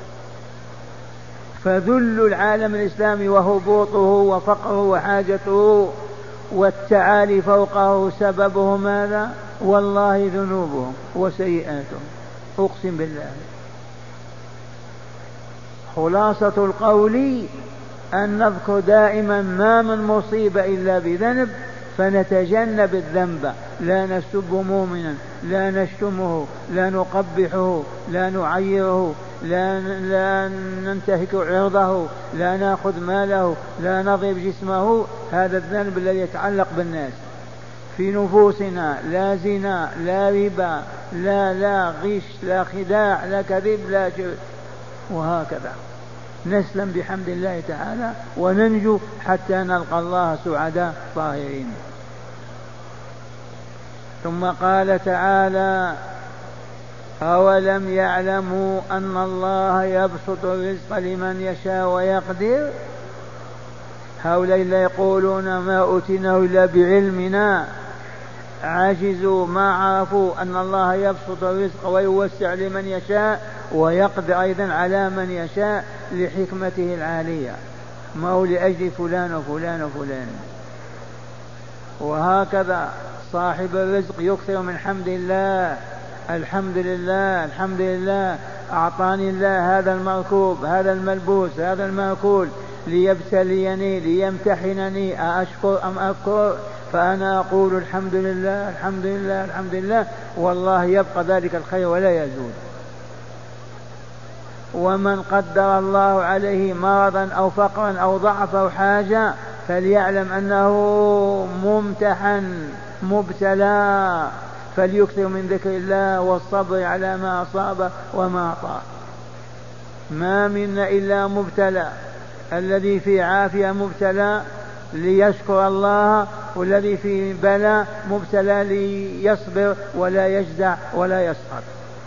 فذل العالم الإسلامي وهبوطه وفقره وحاجته والتعالي فوقه سببه ماذا؟ والله ذنوبهم وسيئاتهم، أقسم بالله. خلاصة القول أن نذكر دائما ما من مصيبة إلا بذنب، فنتجنب الذنب، لا نسب مؤمنا لا نشتمه، لا نقبحه، لا نعيره، لا ننتهك عرضه، لا نأخذ ماله، لا نضرب جسمه. هذا الذنب الذي يتعلق بالناس في نفوسنا. لا زنا، لا ربا، لا غش، لا خداع، لا كذب، لا شرك. وهكذا نسلم بحمد الله تعالى وننجو حتى نلقى الله سعداء طاهرين. ثم قال تعالى: أولم يعلموا أن الله يبسط الرزق لمن يشاء ويقدر. هؤلاء لا يقولون ما أوتيناه إلا بعلمنا، عجزوا ما عرفوا أن الله يبسط الرزق ويوسع لمن يشاء ويقدر أيضا على من يشاء لحكمته العالية، ما هو لأجل فلان وفلان وفلان. وهكذا صاحب الرزق يكثر من حمد الله: الحمد لله، الحمد لله، أعطاني الله هذا المركوب، هذا الملبوس، هذا المأكول، ليبتليني، ليمتحنني أشكر أم أكفر. فأنا أقول الحمد لله، الحمد لله، الحمد لله، والله يبقى ذلك الخير ولا يزول. ومن قدر الله عليه مرضا أو فقرا أو ضعف أو حاجة فليعلم أنه ممتحن مبتلى، فليكثر من ذكر الله والصبر على ما أصاب وما أطاع. ما منا إلا مبتلى، الذي في عافية مبتلى ليشكر الله، والذي في بلاء مبتلى ليصبر ولا يجزع ولا يسخط.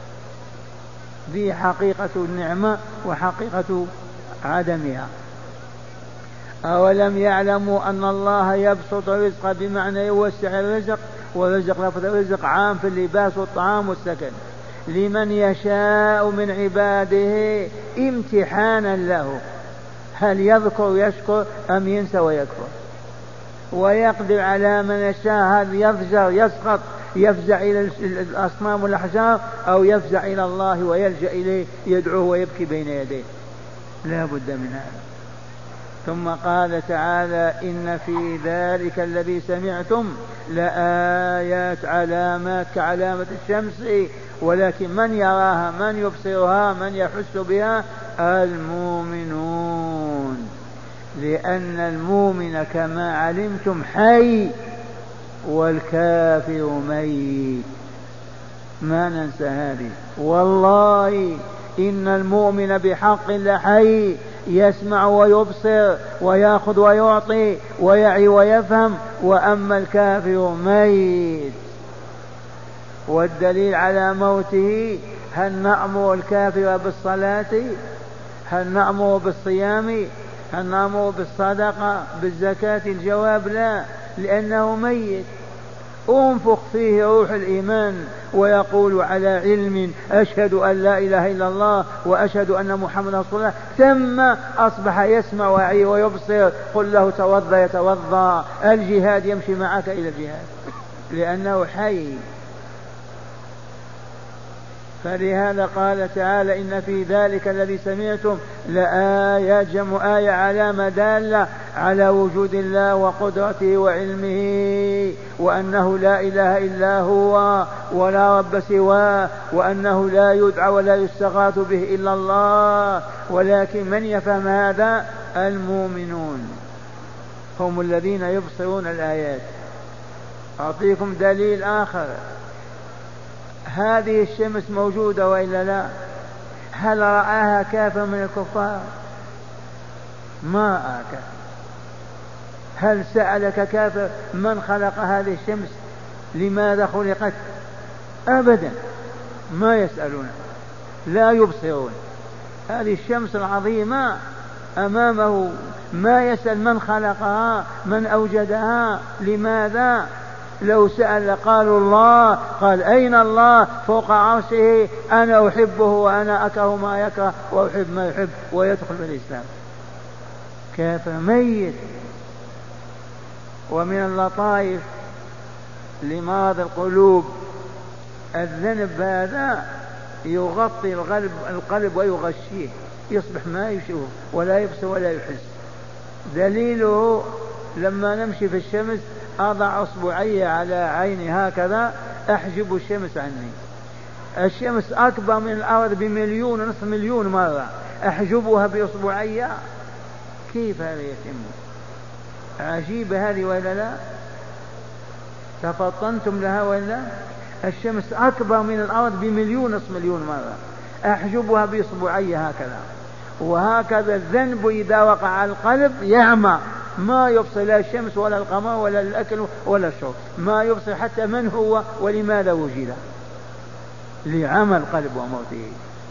ذي حقيقة النعمة وحقيقة عدمها. أولم يعلموا أن الله يبسط الرزق بمعنى يوسع الرزق، والرزق لفظ الرزق عام في اللباس والطعام والسكن، لمن يشاء من عباده امتحانا له، هل يذكر يشكر أم ينسى ويكفر. ويقدر على من يشاء، هل يضجر يسقط يفزع إلى الأصنام والأحجار أو يفزع إلى الله ويلجأ إليه يدعوه ويبكي بين يديه. لا بد من هذا. ثم قال تعالى: إن في ذلك الذي سمعتم لآيات، علامات كعلامة الشمس، ولكن من يراها، من يبصرها، من يحس بها؟ المؤمنون. لأن المؤمن كما علمتم حي والكافر ميت، ما ننسى هذه. والله إن المؤمن بحق لحي، يسمع ويبصر ويأخذ ويعطي ويعي ويفهم، وأما الكافر ميت. والدليل على موته: هل نأمر الكافر بالصلاة؟ هل نأمر بالصيام؟ هل نأمر بالصدقة بالزكاة؟ الجواب لا، لأنه ميت. أنفخ فيه روح الإيمان ويقول على علم أشهد أن لا إله إلا الله وأشهد أن محمد رسول الله، ثم أصبح يسمع ويعي ويبصر. قل له توضأ يتوضأ، الجهاد يمشي معك إلى الجهاد، لأنه حي. فلهذا قال تعالى: إن في ذلك الذي سمعتم لآيات، جمع آية، علامة دالة على وجود الله وقدرته وعلمه، وأنه لا إله إلا هو ولا رب سواه، وأنه لا يدعى ولا يستغاث به إلا الله. ولكن من يفهم هذا؟ المؤمنون، هم الذين يبصرون الآيات. أعطيكم دليل آخر: هذه الشمس موجودة وإلا لا؟ هل رآها كافر من الكفار؟ ما رآك. هل سألك كافر من خلق هذه الشمس؟ لماذا خلقت؟ أبدا، ما يسألون، لا يبصرون. هذه الشمس العظيمة أمامه، ما يسأل من خلقها، من أوجدها، لماذا؟ لو سأل قالوا الله، قال أين الله؟ فوق عرشه، أنا أحبه وأنا أكره ما يكره وأحب ما يحب، ويدخل في الإسلام. كافر ميت. ومن اللطائف لمرض القلوب الذنب هذا يغطي القلب ويغشيه، يصبح ما يشوف ولا يبصر ولا يحس. دليله لما نمشي في الشمس أضع أصبعي على عيني هكذا، أحجب الشمس عني. الشمس أكبر من الأرض بمليون ونصف مليون مرة، أحجبها بإصبعي؟ كيف هذا يتم؟ عجيبة هذه ولا لا؟ تفطنتم لها ولا؟ الشمس أكبر من الأرض بمليون ونصف مليون مرة، أحجبها بإصبعي هكذا. وهكذا الذنب إذا وقع على القلب يعمى، ما يبصر لا الشمس ولا القمر ولا الأكل ولا الشرب، ما يبصر حتى من هو ولماذا وجد، لعمى القلب وموته.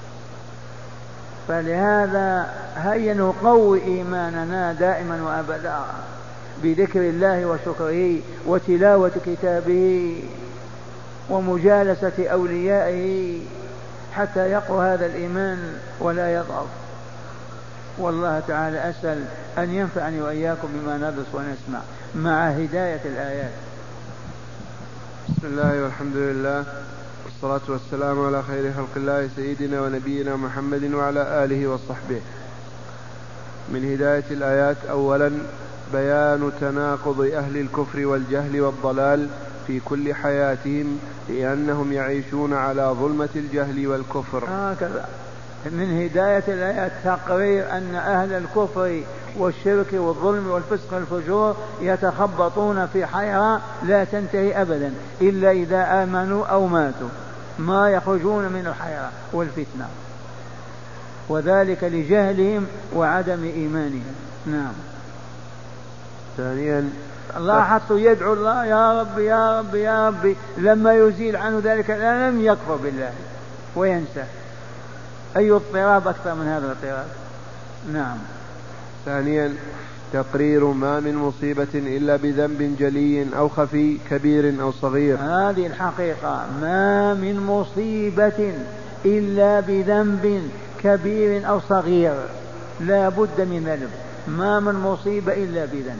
فلهذا هيا نقوي إيماننا دائما وأبدا بذكر الله وشكره وتلاوة كتابه ومجالسة أوليائه حتى يقوى هذا الإيمان ولا يضعف. والله تعالى أسأل أن ينفعني وإياكم بما ندرس ونسمع مع هداية الآيات. بسم الله والحمد لله والصلاة والسلام على خير خلق الله سيدنا ونبينا محمد وعلى آله وصحبه. من هداية الآيات: أولا بيان تناقض أهل الكفر والجهل والضلال في كل حياتهم، لأنهم يعيشون على ظلمة الجهل والكفر. هكذا من هداية الآيات تقرير أن أهل الكفر والشرك والظلم والفسق والفجور يتخبطون في حيرة لا تنتهي أبدا إلا إذا آمنوا أو ماتوا، ما يخرجون من الحيرة والفتنة، وذلك لجهلهم وعدم إيمانهم. نعم. ثانيا الله حتى يدعو الله يا رب يا رب يا رب، لما يزيل عنه ذلك الألم يكفر بالله وينسى. أي اضطراب أكثر من هذا الاضطراب؟ نعم. ثانيا تقرير ما من مصيبة إلا بذنب جلي أو خفي كبير أو صغير. هذه الحقيقة، ما من مصيبة إلا بذنب كبير أو صغير، لا بد من ذنب. ما من مصيبة إلا بذنب.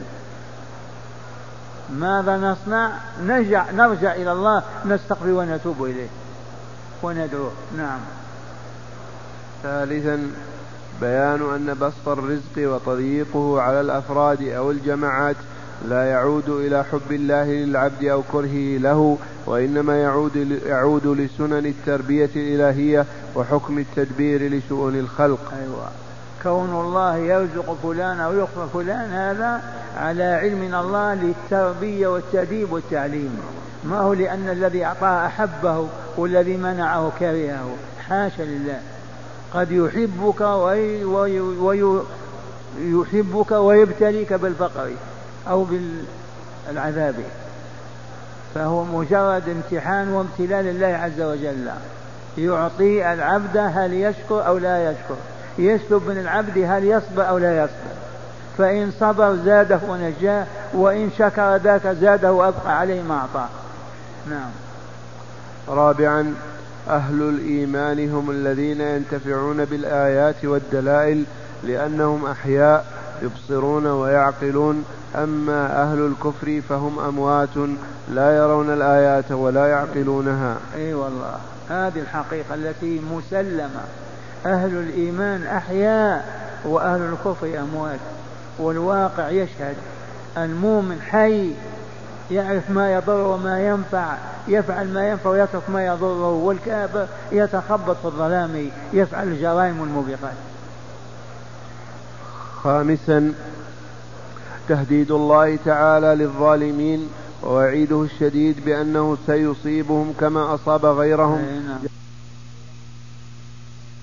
ماذا نصنع؟ نرجع إلى الله، نستغفر ونتوب إليه وندعوه. نعم. ثالثا بيان أن بسط الرزق وتضييقه على الأفراد أو الجماعات لا يعود إلى حب الله للعبد أو كرهه له، وإنما يعود لسنن التربية الإلهية وحكم التدبير لشؤون الخلق. أيوة. كون الله يرزق فلان أو يخفى فلان هذا على علم من الله للتربية والتأديب والتعليم، ما هو لأن الذي أعطاه أحبه والذي منعه كرهه، حاشا لله. قد يحبك ويحبك ويبتليك بالفقر أو بالعذاب، فهو مجرد امتحان وامتلال الله عز وجل. يعطي العبد هل يشكر أو لا يشكر، يسلب من العبد هل يصبر أو لا يصبر، فإن صبر زاده ونجاه، وإن شكر ذاك زاده وأبقى عليه ما أعطاه. نعم. رابعا أهل الإيمان هم الذين ينتفعون بالآيات والدلائل لأنهم أحياء يبصرون ويعقلون، أما أهل الكفر فهم أموات لا يرون الآيات ولا يعقلونها. أي والله، هذه الحقيقة التي مسلمة. أهل الإيمان أحياء وأهل الكفر أموات، والواقع يشهد. المؤمن حي يعرف ما يضر وما ينفع، يفعل ما ينفع ويترك ما يضره، والكافر يتخبط في الظلام يفعل الجرائم والموبقات. خامسا تهديد الله تعالى للظالمين ووعيده الشديد بأنه سيصيبهم كما أصاب غيرهم.